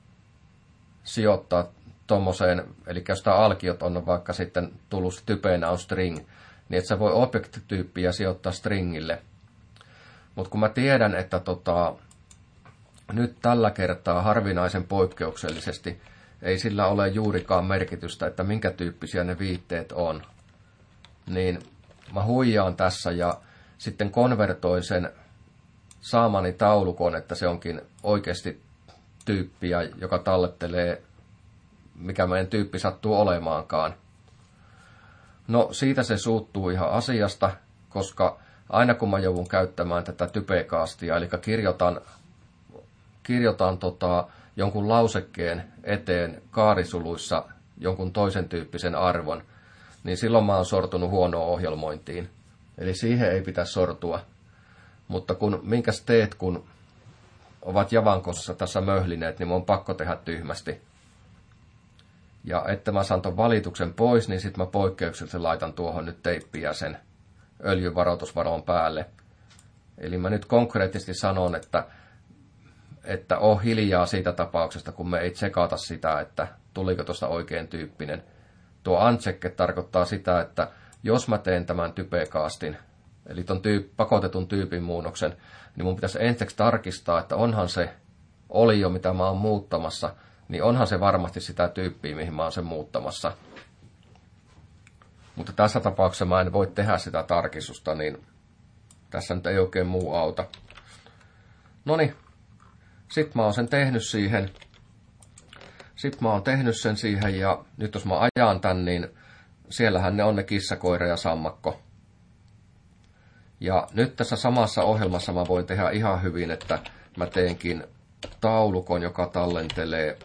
sijoittaa tommoseen, eli jos tämä alkiot on vaikka sitten tullut typeenä on string, niin et sä voi object-tyyppiä sijoittaa stringille. Mutta kun mä tiedän, että tota, nyt tällä kertaa harvinaisen poikkeuksellisesti ei sillä ole juurikaan merkitystä, että minkä tyyppisiä ne viitteet on, niin mä huijaan tässä ja sitten konvertoin sen saamani taulukon, että se onkin oikeasti tyyppiä, joka tallettelee, mikä meidän tyyppi sattuu olemaankaan. No siitä se suuttuu ihan asiasta, koska aina kun mä joudun käyttämään tätä typecastia, eli kirjoitan, kirjoitan tota, jonkun lausekkeen eteen kaarisuluissa jonkun toisen tyyppisen arvon, niin silloin mä oon sortunut huonoon ohjelmointiin. Eli siihen ei pitäisi sortua. Mutta kun minkäs teet, kun ovat Javankossa tässä möhlineet, niin mun on pakko tehdä tyhmästi. Ja että mä saan ton valituksen pois, niin sitten mä poikkeuksellisesti laitan tuohon nyt teippiä sen öljyvaroitusvaron päälle. Eli mä nyt konkreettisesti sanon, että, että oo hiljaa siitä tapauksesta, kun me ei tsekata sitä, että tuliko tuosta oikein tyyppinen. Tuo uncheck tarkoittaa sitä, että jos mä teen tämän typecastin, eli ton tyyp, pakotetun tyypin muunnoksen, niin mun pitäisi ensiksi tarkistaa, että onhan se olio, mitä mä oon muuttamassa, niin onhan se varmasti sitä tyyppiä, mihin mä oon sen muuttamassa. Mutta tässä tapauksessa mä en voi tehdä sitä tarkistusta, niin tässä nyt ei oikein muu auta. Noniin, sit mä oon sen tehnyt siihen. Sitten mä oon tehnyt sen siihen ja nyt jos mä ajan tän, niin siellähän ne on ne kissa, koira ja sammakko. Ja nyt tässä samassa ohjelmassa mä voin tehdä ihan hyvin, että mä teenkin taulukon, joka tallentelee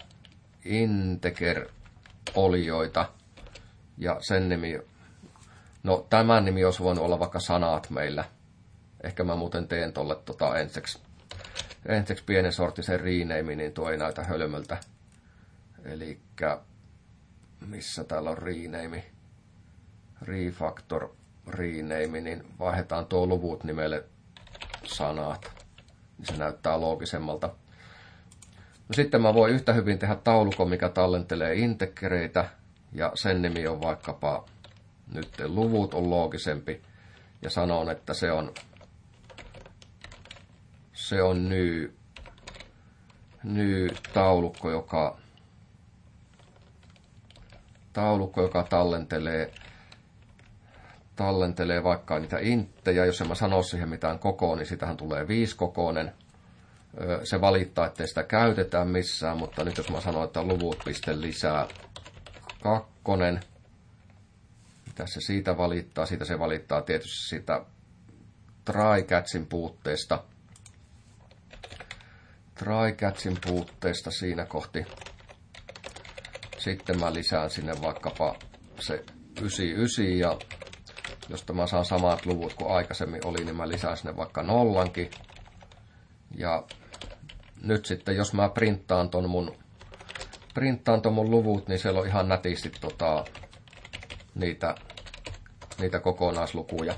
integer-olioita. Ja sen nimi, no tämän nimi olisi voinut olla vaikka sanat meillä. Ehkä mä muuten teen tolle tota ensiksi, ensiksi pienen sorttisen rename, niin tuo ei näytä hölmöltä. Elikkä missä täällä on rename, refactor rename, niin vaihdetaan tuo luvut nimelle sanat, niin se näyttää loogisemmalta. No sitten mä voin yhtä hyvin tehdä taulukon, mikä tallentelee integereitä, ja sen nimi on vaikkapa, nyt luvut on loogisempi, ja sanon, että se on, se on new, new taulukko, joka taulukko, joka tallentelee, tallentelee vaikka niitä inttejä. Jos en mä sano siihen mitään kokoa, niin sitähän tulee viisikokoinen. Se valittaa, ettei sitä käytetä missään, mutta nyt jos mä sanon, että luvut piste lisää kakkonen, mitä se siitä valittaa? Siitä se valittaa tietysti sitä try-catchin puutteesta. Try-catchin puutteesta siinä kohti. Sitten mä lisään sinne vaikkapa se yhdeksänkymmentäyhdeksän ja jos mä saan samat luvut kuin aikaisemmin oli, niin mä lisään sinne vaikka nollankin. Ja nyt sitten jos mä printtaan ton mun, printtaan ton mun luvut, niin siellä on ihan nätisti tota, niitä, niitä kokonaislukuja.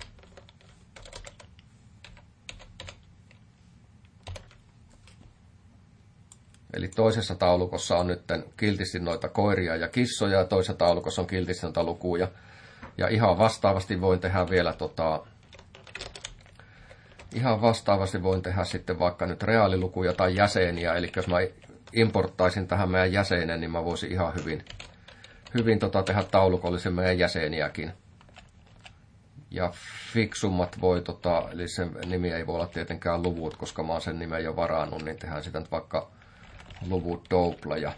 Eli toisessa taulukossa on nyt kiltisti noita koiria ja kissoja, ja toisessa taulukossa on kiltisti noita lukuja. Ja ihan vastaavasti voin tehdä vielä tota, ihan vastaavasti voin tehdä sitten vaikka nyt reaalilukuja tai jäseniä. Eli jos mä importtaisin tähän meidän jäsenen, niin mä voisin ihan hyvin, hyvin tota tehdä taulukollisen meidän jäseniäkin. Ja fiksummat voi, tota, eli sen nimi ei voi olla tietenkään luvut, koska mä oon sen nimen jo varannut, niin tehdään sitä nyt vaikka luvut doubleja.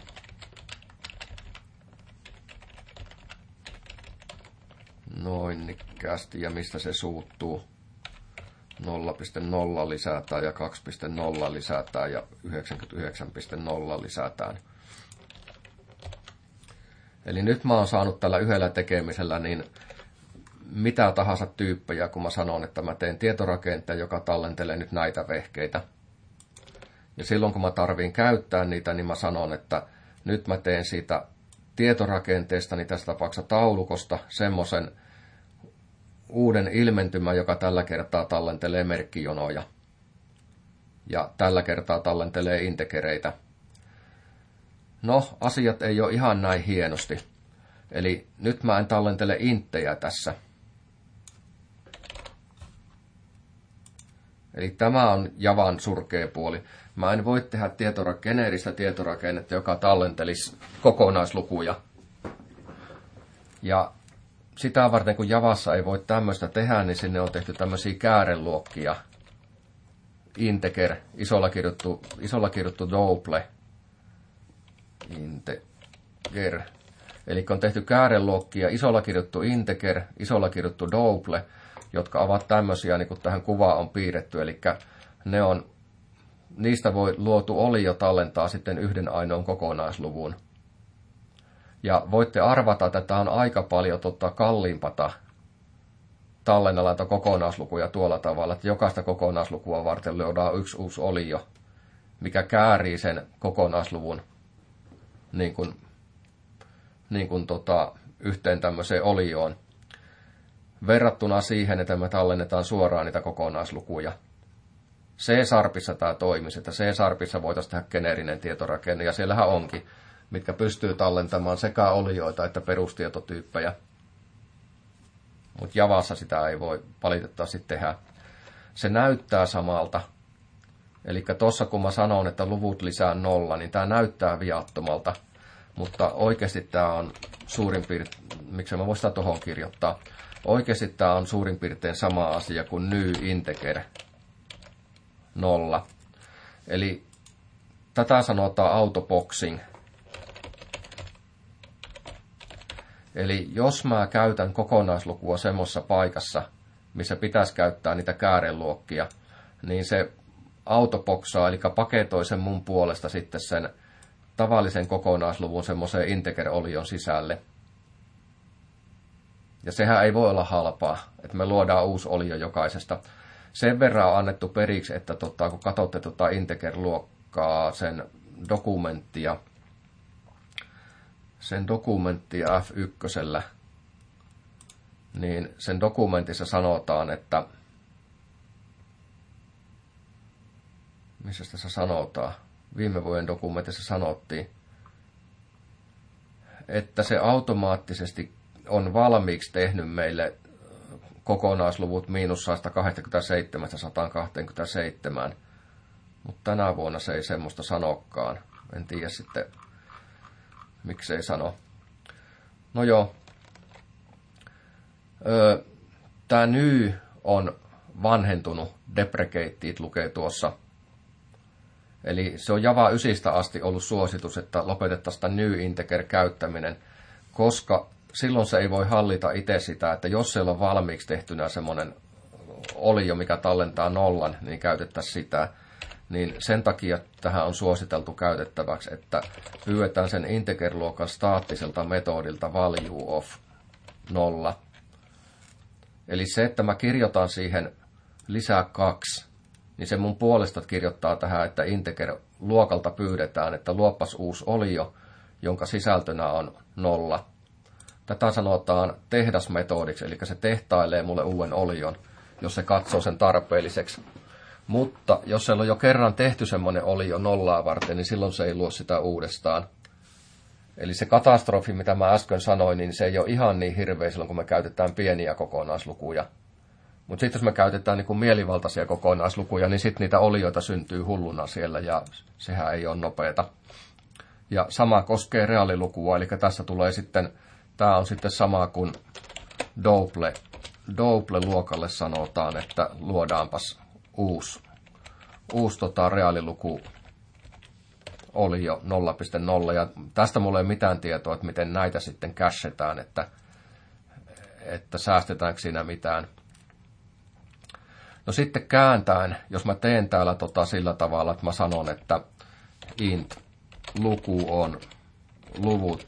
Noin nikkäästi, ja mistä se suuttuu? nolla pilkku nolla lisätään ja kaksi pilkku nolla lisätään ja yhdeksänkymmentäyhdeksän pilkku nolla lisätään. Eli nyt mä oon saanut tällä yhdellä tekemisellä niin mitä tahansa tyyppejä, kun mä sanon, että mä teen tietorakenteen, joka tallentelee nyt näitä vehkeitä. Ja silloin kun mä tarviin käyttää niitä, niin mä sanon, että nyt mä teen siitä tietorakenteesta, niin tässä tapauksessa taulukosta, semmoisen uuden ilmentymän, joka tällä kertaa tallentelee merkkijonoja. Ja tällä kertaa tallentelee integereitä. No, asiat ei ole ihan näin hienosti. Eli nyt mä en tallentele inttejä tässä. Eli tämä on Javan surkea puoli. Mä en voi tehdä tietora- geneeristä tietorakennetta, joka tallentelisi kokonaislukuja. Ja sitä varten, kun Javassa ei voi tämmöistä tehdä, niin sinne on tehty tämmöisiä kääreluokkia. Integer, isolla kirjoittu, isolla kirjoittu double. Integer. Eli on tehty kääreluokkia, isolla kirjoittu integer, isolla kirjoittu double, jotka ovat tämmöisiä, niin kuin tähän kuvaan on piirretty. Eli ne on, niistä voi luotu olio tallentaa sitten yhden ainoan kokonaisluvun. Ja voitte arvata, että tämä on aika paljon tota, kalliimpata tallennella näitä kokonaislukuja tuolla tavalla, että jokaista kokonaislukua varten löydään yksi uusi olio, mikä käärii sen kokonaisluvun niin kuin, niin kuin tota, yhteen tämmöiseen olioon, verrattuna siihen, että me tallennetaan suoraan niitä kokonaislukuja. C-sharpissa tämä toimisi, että C-sharpissa voitaisiin tehdä geneerinen tietorakenne, ja siellähän onkin, mitkä pystyy tallentamaan sekä olioita että perustietotyyppejä. Mutta Javassa sitä ei voi valitettavasti tehdä. Se näyttää samalta. Eli tuossa kun mä sanon, että luvut lisää nolla, niin tämä näyttää viattomalta. Mutta oikeasti tämä on suurin piirtein, miksi mä voin sitä tuohon kirjoittaa, oikeasti tämä on suurin piirtein sama asia kuin new integer nolla. Eli tätä sanotaan autoboxing. Eli jos mä käytän kokonaislukua semmoisessa paikassa, missä pitäisi käyttää niitä kääreluokkia, niin se autoboksaa, eli paketoi sen mun puolesta sitten sen tavallisen kokonaisluvun semmoiseen integer-olion sisälle. Ja sehän ei voi olla halpaa, että me luodaan uusi olio jokaisesta. Sen verran on annettu periksi, että tota, kun katsotte tota integer-luokkaa, sen dokumenttia, sen dokumenttia F yksi, niin sen dokumentissa sanotaan, että missä tässä sanotaan? Viime vuoden dokumentissa sanottiin, että se automaattisesti on valmiiksi tehnyt meille kokonaisluvut miinus sata kaksikymmentäseitsemän sata kaksikymmentäseitsemän, mutta tänä vuonna se ei semmoista sanokaan. En tiedä sitten, miksei sano. No joo. Öö, Tämä ny on vanhentunut, deprecated lukee tuossa. Eli se on Java yhdestä asti ollut suositus, että lopetettaisiin tämä new integer käyttäminen, koska silloin se ei voi hallita itse sitä, että jos siellä on valmiiksi tehtynä semmoinen olio, mikä tallentaa nollan, niin käytettäisiin sitä. Niin sen takia tähän on suositeltu käytettäväksi, että pyydetään sen integer-luokan staattiselta metodilta value of nolla. Eli se, että mä kirjoitan siihen lisää kaksi, niin se mun puolesta kirjoittaa tähän, että integer-luokalta pyydetään, että luoppas uusi olio, jonka sisältönä on nolla. Tätä sanotaan tehdasmetodiksi, eli se tehtailee mulle uuden olion, jos se katsoo sen tarpeelliseksi. Mutta jos siellä on jo kerran tehty semmoinen olio nollaa varten, niin silloin se ei luo sitä uudestaan. Eli se katastrofi, mitä mä äsken sanoin, niin se ei ole ihan niin hirveä silloin, kun me käytetään pieniä kokonaislukuja. Mutta sitten jos me käytetään niin kuin mielivaltaisia kokonaislukuja, niin sitten niitä olioita syntyy hulluna siellä, ja sehän ei ole nopeata. Ja sama koskee reaalilukua, eli tässä tulee sitten, tämä on sitten sama kuin double, double-luokalle sanotaan, että luodaanpas uusi, uusi tota, reaaliluku oli jo nolla pilkku nolla, ja tästä mulla ei ole mitään tietoa, että miten näitä sitten cashetaan, että, että säästetäänkö siinä mitään. No sitten kääntäen, jos mä teen täällä tota sillä tavalla, että mä sanon, että int luku on luvut.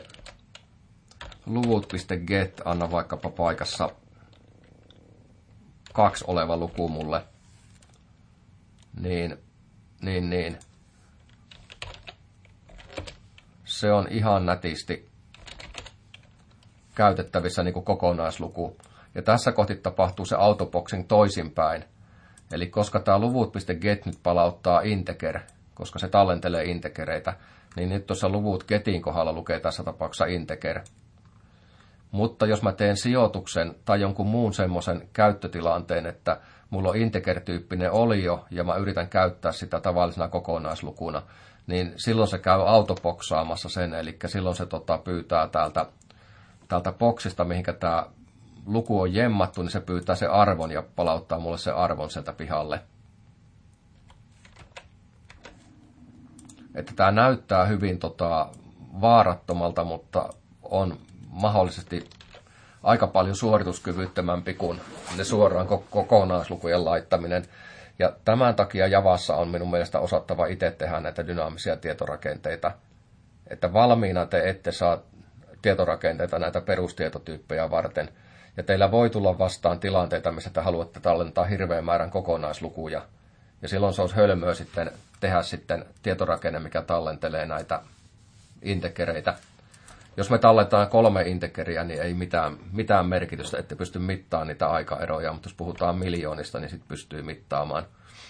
Luvut.get, anna vaikkapa paikassa kaksi oleva luku mulle, niin, niin, niin. Se on ihan nätisti käytettävissä niin kuin kokonaisluku. Ja tässä kohti tapahtuu se autoboxing toisinpäin. Eli koska tämä luvut.get nyt palauttaa integer, koska se tallentelee integereitä, niin nyt tuossa luvut getin kohdalla lukee tässä tapauksessa integer. Mutta jos mä teen sijoituksen tai jonkun muun semmoisen käyttötilanteen, että mulla on integer-tyyppinen olio ja mä yritän käyttää sitä tavallisena kokonaislukuna, niin silloin se käy autoboksaamassa sen, eli silloin se tota, pyytää täältä, täältä boksista, mihinkä tämä luku on jemmattu, niin se pyytää se arvon ja palauttaa mulle se arvon sieltä pihalle. Että tämä näyttää hyvin tota, vaarattomalta, mutta on mahdollisesti aika paljon suorituskyvyttömämpi kuin ne suoraan kokonaislukujen laittaminen. Ja tämän takia Javassa on minun mielestä osattava itse tehdä näitä dynaamisia tietorakenteita. Että valmiina te ette saa tietorakenteita näitä perustietotyyppejä varten. Ja teillä voi tulla vastaan tilanteita, missä te haluatte tallentaa hirveän määrän kokonaislukuja. Ja silloin se olisi hölmöä sitten tehdä sitten tietorakenne, mikä tallentelee näitä integereitä. Jos me talletaan kolme integeriä, niin ei mitään, mitään merkitystä, ette pysty mittaamaan niitä aikaeroja, mutta jos puhutaan miljoonista, niin sitten pystyy mittaamaan.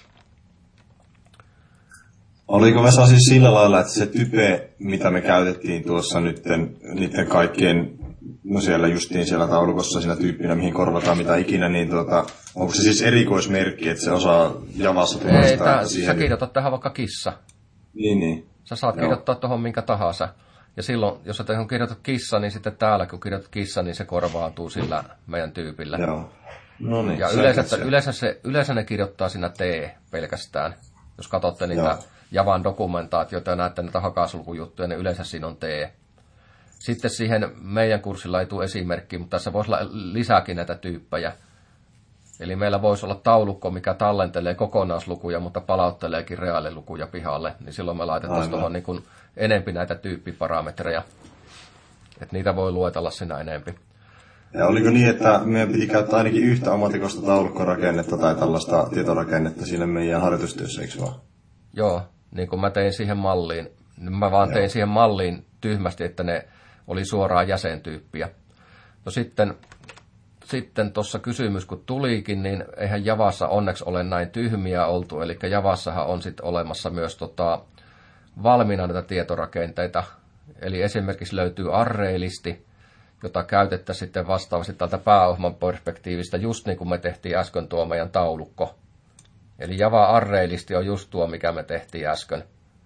Oliko Vesa siis sillä lailla, että se type, mitä me käytettiin tuossa nytten, niiden kaikkien, no siellä justiin siellä taulukossa siinä tyyppinä, mihin korvataan mitä ikinä, niin tuota, onko se siis erikoismerkki, että se osaa Javassa tunnistaa? Ei, tää, siihen... sä kirjoitat tähän vaikka kissa. Niin, niin. Sä saat Joo. kirjoittaa tuohon minkä tahansa. Ja silloin, jos sä tähän kirjoitat kissa, niin sitten täällä, kun kirjoitat kissa, niin se korvautuu sillä meidän tyypillä. Joo. No niin, ja yleensä, se. yleensä, se, yleensä ne kirjoittaa siinä T pelkästään. Jos katsotte niitä Joo. Javan dokumentaatioita ja näette näitä hakasulkujuttuja, niin yleensä siinä on T. Sitten siihen meidän kurssilla ei tule esimerkki, mutta tässä voisi olla lisääkin näitä tyyppejä. Eli meillä voisi olla taulukko, mikä tallentelee kokonaislukuja, mutta palautteleekin reaalilukuja pihalle. Niin silloin me laitetaan tuohon niin kuin enempi näitä tyyppiparametreja. Että niitä voi luetella siinä enempi. Ja oliko niin, että meidän piti käyttää ainakin yhtä omatikosta taulukkorakennetta tai tällaista tietorakennetta siinä meidän harjoitustyössä, eikö vaan? Joo, niin kuin mä tein siihen malliin. Mä vaan Joo. tein siihen malliin tyhmästi, että ne oli suoraan jäsentyyppiä. No sitten... Sitten tuossa kysymys, kun tulikin, niin eihän Javassa onneksi ole näin tyhmiä oltu. Eli Javassahan on sitten olemassa myös tota, valmiina näitä tietorakenteita. Eli esimerkiksi löytyy array-listi, jota käytettäisiin sitten vastaavasti tältä pääohjelman perspektiivistä, just niin kuin me tehtiin äsken tuo meidän taulukko. Eli Java array-listi on just tuo, mikä me tehtiin äsken.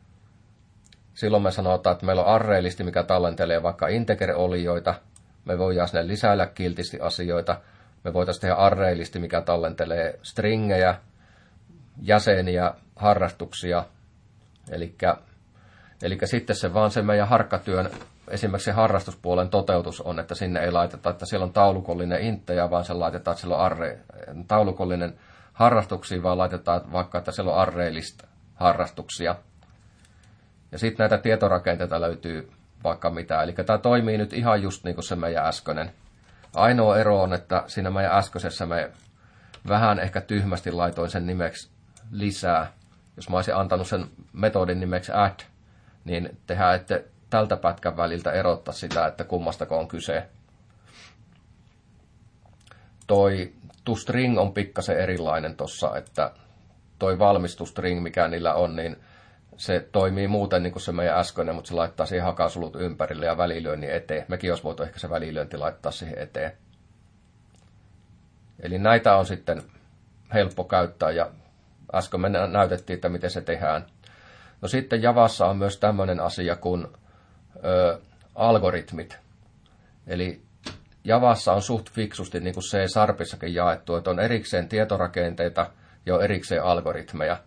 Silloin me sanotaan, että meillä on array-listi, mikä tallentelee vaikka integer-olioita. Me voidaan sinne lisäillä kiltisti asioita. Me voitaisiin tehdä array-listi, mikä tallentelee stringejä, jäseniä, harrastuksia. Elikkä, elikkä sitten se vaan se meidän harkkatyön, esimerkiksi se harrastuspuolen toteutus on, että sinne ei laiteta, että siellä on taulukollinen inttejä, vaan se laitetaan, että siellä on array, taulukollinen harrastuksia, vaan laitetaan vaikka, että siellä on array-list harrastuksia. Ja sitten näitä tietorakenteita löytyy vaikka mitä. Eli tämä toimii nyt ihan just niin kuin se meidän äskeinen. Ainoa ero on, että siinä meidän äskeisessä me vähän ehkä tyhmästi laitoin sen nimeksi lisää. Jos mä olisin antanut sen metodin nimeksi add, niin tehdään, että tältä pätkän väliltä erottaa sitä, että kummastako on kyse. Toi toString on pikkasen erilainen tuossa, että toi valmis toString, mikä niillä on, niin se toimii muuten niin kuin se meidän äskeinen, mutta se laittaa siihen hakasulut ympärille ja välilyönnin eteen. Mekin olisi voitu ehkä se välilyönti laittaa siihen eteen. Eli näitä on sitten helppo käyttää ja äsken me näytettiin, että miten se tehdään. No sitten Javassa on myös tämmöinen asia kuin ö, algoritmit. Eli Javassa on suht fiksusti, niin kuin C-Sharpissakin jaettu, että on erikseen tietorakenteita ja on erikseen algoritmeja.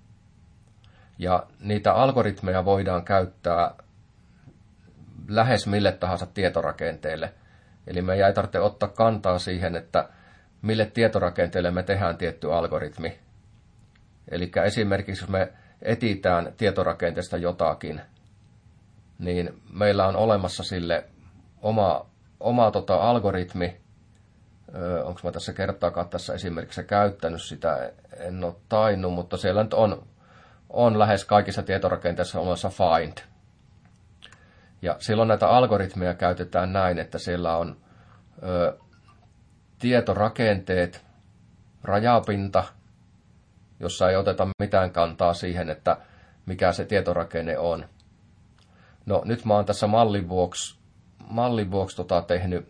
Ja niitä algoritmeja voidaan käyttää lähes mille tahansa tietorakenteelle. Eli me ei tarvitse ottaa kantaa siihen, että mille tietorakenteelle me tehdään tietty algoritmi. Eli esimerkiksi jos me etsitään tietorakenteesta jotakin, niin meillä on olemassa sille oma, oma tota algoritmi. Öö, onko mä tässä kertaakaan tässä esimerkiksi käyttänyt sitä, en ole tainnut, mutta siellä nyt on, on lähes kaikissa tietorakenteissa olemassa find. Ja silloin näitä algoritmeja käytetään näin, että siellä on ö, tietorakenteet, rajapinta, jossa ei oteta mitään kantaa siihen, että mikä se tietorakenne on. No nyt mä oon tässä mallin vuoksi, mallin vuoksi tota tehnyt,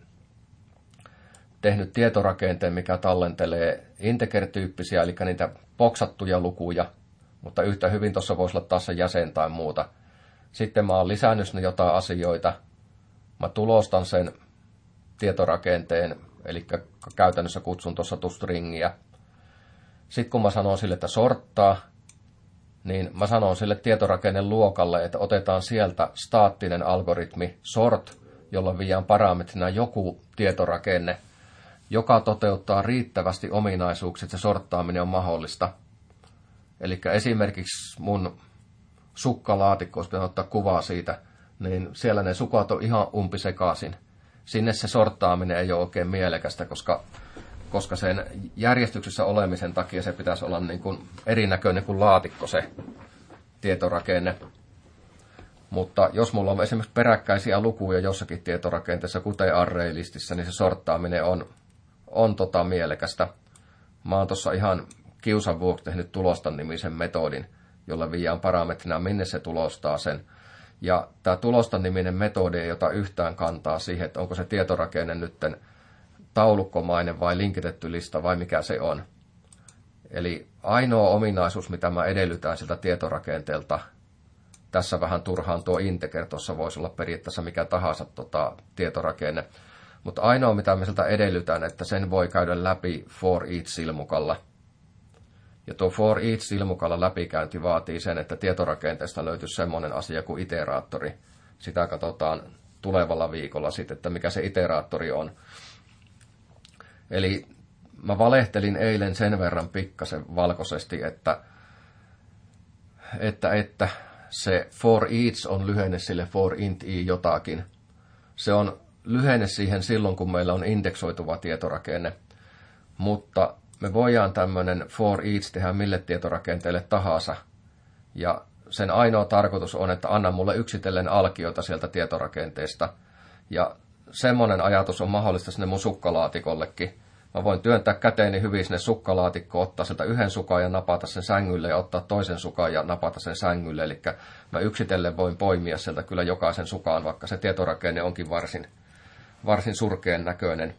tehnyt tietorakenteen, mikä tallentelee integer-tyyppisiä, eli niitä boksattuja lukuja, mutta yhtä hyvin tuossa voisi olla taas se jäsen tai muuta. Sitten mä oon lisännyt sinne jotain asioita. Mä tulostan sen tietorakenteen, eli käytännössä kutsun tuossa toStringiä. Sitten kun mä sanon sille, että sorttaa, niin mä sanon sille tietorakenneluokalle, että otetaan sieltä staattinen algoritmi sort, jolla viedään parametrina joku tietorakenne, joka toteuttaa riittävästi ominaisuuksia, että se sorttaaminen on mahdollista. Eli esimerkiksi mun sukkalaatikko, jos pitää ottaa kuvaa siitä, niin siellä ne sukat on ihan umpisekaisin. Sinne se sorttaaminen ei ole oikein mielekästä, koska, koska sen järjestyksessä olemisen takia se pitäisi olla niin kuin erinäköinen kuin laatikko se tietorakenne. Mutta jos mulla on esimerkiksi peräkkäisiä lukuja jossakin tietorakenteessa, kuten array-listissä, niin se sorttaaminen on, on tota mielekästä. Mä oon tuossa ihan kiusan vuoksi tehnyt tulostan-nimisen metodin, jolla viiään parametrina, minne se tulostaa sen. Ja tämä tulostan-niminen metodi ei ota yhtään kantaa siihen, että onko se tietorakenne nytten taulukkomainen vai linkitetty lista vai mikä se on. Eli ainoa ominaisuus, mitä mä edellytän siltä tietorakenteelta, tässä vähän turhaan tuo integer, tuossa voisi olla periaatteessa mikä tahansa tota, tietorakenne, mutta ainoa, mitä me siltä edellytään, että sen voi käydä läpi for each-silmukalla. Ja tuo for each-silmukalla läpikäynti vaatii sen, että tietorakenteesta löytyisi semmoinen asia kuin iteraattori. Sitä katsotaan tulevalla viikolla sitten, että mikä se iteraattori on. Eli mä valehtelin eilen sen verran pikkasen valkoisesti, että, että, että se for each on lyhenne sille for int i jotakin. Se on lyhenne siihen silloin, kun meillä on indeksoituva tietorakenne, mutta me voidaan tämmöinen for each tehdä mille tietorakenteelle tahansa. Ja sen ainoa tarkoitus on, että anna mulle yksitellen alkioita sieltä tietorakenteesta. Ja semmoinen ajatus on mahdollista sinne mun sukkalaatikollekin. Mä voin työntää käteeni hyvin sinne sukkalaatikkoon, ottaa sieltä yhden sukan ja napata sen sängylle ja ottaa toisen sukan ja napata sen sängylle. Eli mä yksitellen voin poimia sieltä kyllä jokaisen sukaan, vaikka se tietorakenne onkin varsin, varsin surkean näköinen.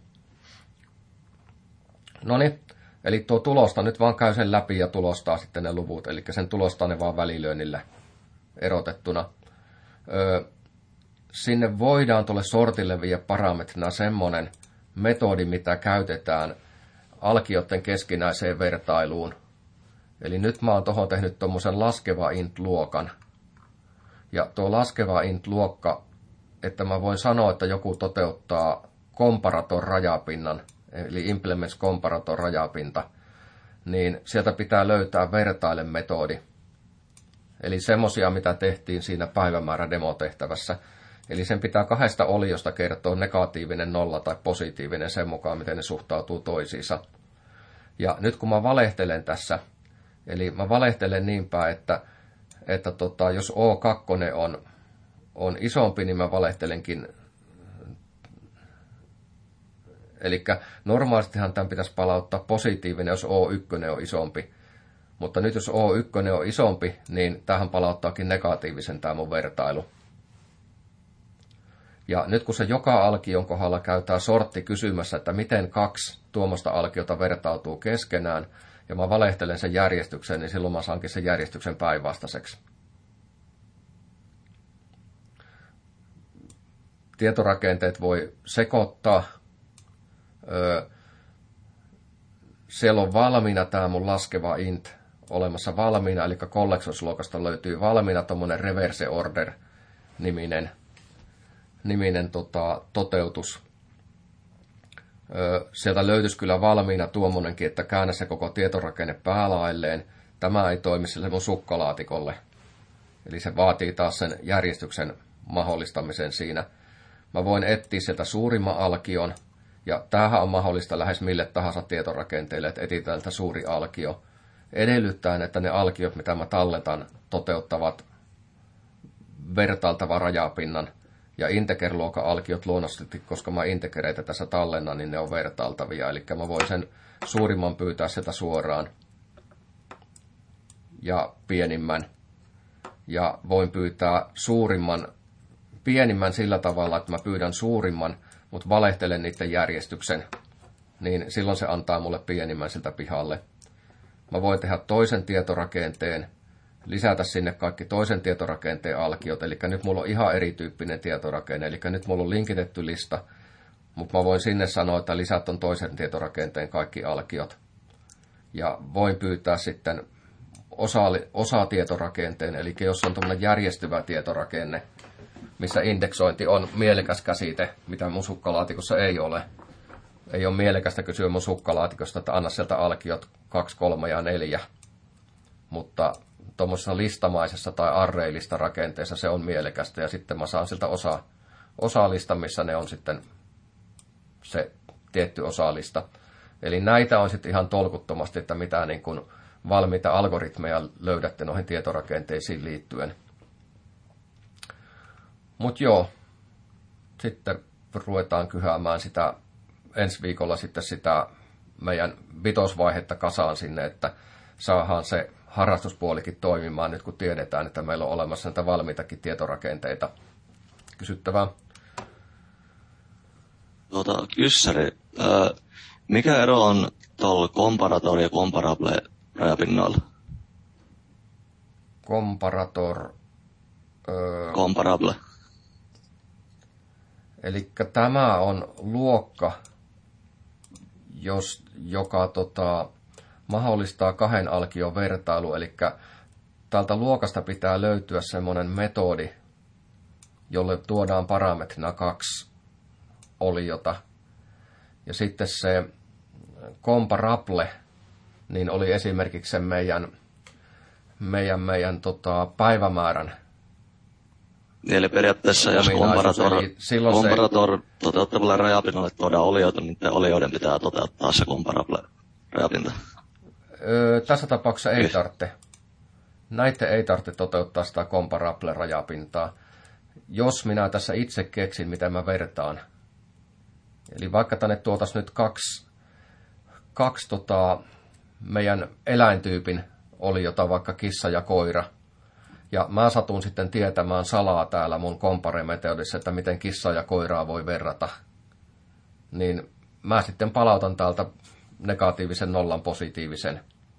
Noniin. Eli tuo tulosta nyt vaan käy sen läpi ja tulostaa sitten ne luvut, eli sen tulostaa ne vaan välilyönnillä erotettuna. Öö, sinne voidaan tuolle sortille viedä parametrina semmoinen metodi, mitä käytetään alkioiden keskinäiseen vertailuun. Eli nyt mä oon tuohon tehnyt tuommoisen laskeva int-luokan. Ja tuo laskeva int-luokka, että mä voin sanoa, että joku toteuttaa comparator rajapinnan, eli implements comparator rajapinta, niin sieltä pitää löytää vertaile metodi. Eli semmosia, mitä tehtiin siinä päivämäärä demotehtävässä. Eli sen pitää kahdesta oliosta kertoa negatiivinen nolla tai positiivinen sen mukaan, miten ne suhtautuu toisiinsa. Ja nyt kun mä valehtelen tässä, eli mä valehtelen niinpä, että, että tota, jos O kaksi on, on isompi, niin mä valehtelenkin. Eli normaalistihan tämän pitäisi palauttaa positiivinen, jos O yksi on isompi. Mutta nyt jos O yksi on isompi, niin tähän palauttaakin negatiivisen tämä mun vertailu. Ja nyt kun se joka alkion kohdalla käytää sortti kysymässä, että miten kaksi tuommoista alkiota vertautuu keskenään, ja mä valehtelen sen järjestyksen, niin silloin mä saankin sen järjestyksen päinvastaiseksi. tietorakenteet voi sekoittaa. Öö, siellä on valmiina tämä mun laskeva int olemassa valmiina, eli collections-luokasta löytyy valmiina tuommoinen reverse order-niminen niminen, tota, toteutus. Öö, sieltä löytyisi kyllä valmiina tuommoinenkin, että käännä se koko tietorakenne päälailleen. Tämä ei toimi sille mun sukkalaatikolle. Eli se vaatii taas sen järjestyksen mahdollistamisen siinä. Mä voin etsiä sieltä suurimman alkion, ja tämähän on mahdollista lähes mille tahansa tietorakenteille, että etsitään tätä suuri alkio. Edellyttäen, että ne alkiot, mitä mä talletan, toteuttavat vertailtavan rajapinnan. Ja integer-luokan alkiot luonnollisesti, koska mä integereitä tässä tallennan, niin ne on vertailtavia. Eli mä voin sen suurimman pyytää sieltä suoraan ja pienimmän. Ja voin pyytää suurimman, pienimmän sillä tavalla, että mä pyydän suurimman, mutta valehtelen niiden järjestyksen. Niin silloin se antaa mulle pienimmän siltä pihalle. Mä voin tehdä toisen tietorakenteen, lisätä sinne kaikki toisen tietorakenteen alkiot. Eli nyt mulla on ihan erityyppinen tietorakenne. Eli nyt mulla on linkitetty lista, mutta mä voin sinne sanoa, että lisät on toisen tietorakenteen kaikki alkiot. Ja voin pyytää sitten osa, osa tietorakenteen, eli jos on tuommoinen järjestyvä tietorakenne, missä indeksointi on mielekäs käsite, mitä mun sukkalaatikossa ei ole. Ei ole mielekästä kysyä mun sukkalaatikosta, että anna sieltä alkiot kaksi, kolme ja neljä. Mutta tuommoisessa listamaisessa tai arreilista rakenteessa se on mielekästä, ja sitten mä saan siltä osa, osalista, missä ne on sitten se tietty osalista. Eli näitä on sitten ihan tolkuttomasti, että mitä niin kuin valmiita algoritmeja löydätte noihin tietorakenteisiin liittyen. Mutta joo, sitten ruvetaan kyhäämään sitä ensi viikolla sitten sitä meidän vitosvaihetta kasaan sinne, että saadaan se harrastuspuolikin toimimaan nyt kun tiedetään, että meillä on olemassa näitä valmiitakin tietorakenteita. Kysyttävää? Tuota, kyssäri. Ää, mikä ero on tuolla comparator ja comparable rajapinnoilla? Comparator. Öö, Comparable. Eli tämä on luokka, jos, joka tota, mahdollistaa kahden alkion vertailu. Eli tältä luokasta pitää löytyä semmoinen metodi, jolle tuodaan parametrina kaksi oliota. Ja sitten se comparable, niin oli esimerkiksi sen meidän, meidän, meidän tota, päivämäärän. Eli periaatteessa jos comparator, comparator se toteuttavalle rajapinnalle tuodaan olioita, niin olioiden pitää toteuttaa se comparable rajapinta. Öö, tässä tapauksessa ei tarvitse. Näitä ei tarvitse toteuttaa sitä comparable rajapintaa. Jos minä tässä itse keksin, mitä mä vertaan. Eli vaikka tänne tuotaisiin nyt kaksi, kaksi tota, meidän eläintyypin oliota, vaikka kissa ja koira. Ja mä satun sitten tietämään salaa täällä mun compare-metodissa, että miten kissaa ja koiraa voi verrata. Niin mä sitten palautan täältä negatiivisen nollan positiivisen.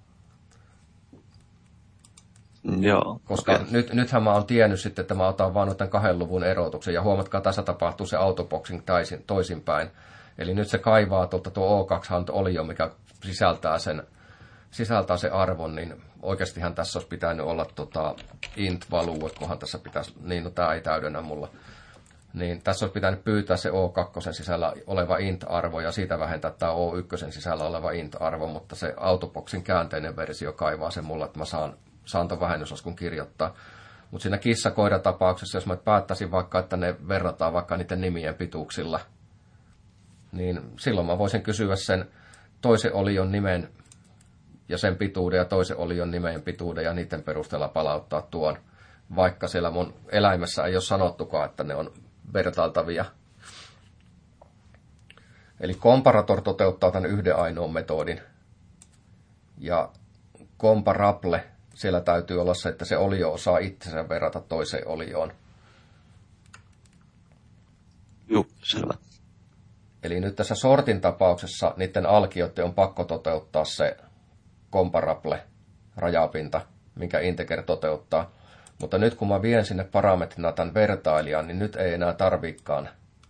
Joo. Koska okay. nyt, nythän mä oon tiennyt sitten, että mä otan vaan tämän kahden luvun erotuksen. Ja huomatkaa, tässä tapahtuu se autoboxing toisinpäin. Eli nyt se kaivaa tuolta tuo O kaksi olio, mikä sisältää sen, sisältää sen arvon, niin oikeastihan tässä olisi pitänyt olla tota int value, kunhan tässä pitäisi, niin no tää ei täydennä mulla. Niin tässä olisi pitänyt pyytää se O kaksi sisällä oleva int-arvo ja siitä vähentää tämä O yksi sisällä oleva int-arvo, mutta se autoboxin käänteinen versio kaivaa sen mulla, että mä saan, saan ton vähennysoskun kirjoittaa. Mutta siinä kissa-koira-tapauksessa, jos mä päättäisin vaikka, että ne verrataan vaikka niiden nimien pituuksilla, niin silloin mä voisin kysyä sen toisen olion nimen ja sen pituuden ja toisen olion nimen pituuden ja niiden perusteella palauttaa tuon, vaikka siellä mun eläimessä ei ole sanottukaan, että ne on vertailtavia. Eli comparator toteuttaa tämän yhden ainoan metodin. Ja comparable, siellä täytyy olla se, että se olio osaa itsensä verrata toiseen olioon. Joo, selvä. Eli nyt tässä sortin tapauksessa niiden alkioiden on pakko toteuttaa se comparable rajapinta, minkä integer toteuttaa. Mutta nyt kun mä vien sinne parametrina tämän vertailijan, niin nyt ei enää tarvikaan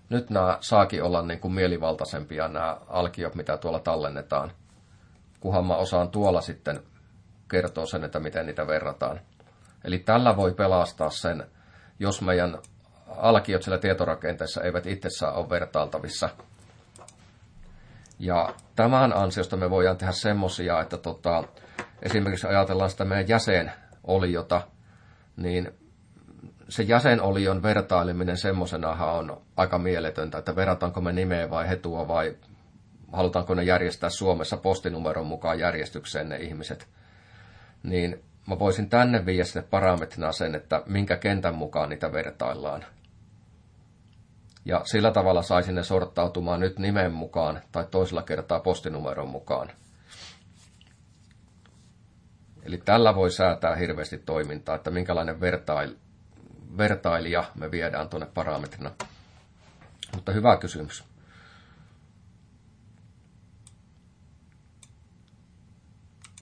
nyt nämä saakin olla niin kuin mielivaltaisempia nämä alkiot, mitä tuolla tallennetaan. Kunhan mä osaan tuolla sitten kertoa sen, että miten niitä verrataan. Eli tällä voi pelastaa sen, jos meidän alkiot siellä tietorakenteessa eivät itsessään ole vertailtavissa. Ja tämän ansiosta me voidaan tehdä semmoisia, että tota, esimerkiksi ajatellaan sitä meidän jäsenoliota, niin se jäsenolion vertaileminen semmoisenahan on aika mieletöntä, että verrataanko me nimeä vai hetua vai halutaanko ne järjestää Suomessa postinumeron mukaan järjestykseen ne ihmiset. Niin mä voisin tänne viedä sinne parametrina sen, että minkä kentän mukaan niitä vertaillaan. Ja sillä tavalla saisin ne sorttautumaan nyt nimen mukaan tai toisella kertaa postinumeron mukaan. Eli tällä voi säätää hirveästi toimintaa, että minkälainen vertail, vertailija me viedään tuonne parametrina. Mutta hyvä kysymys.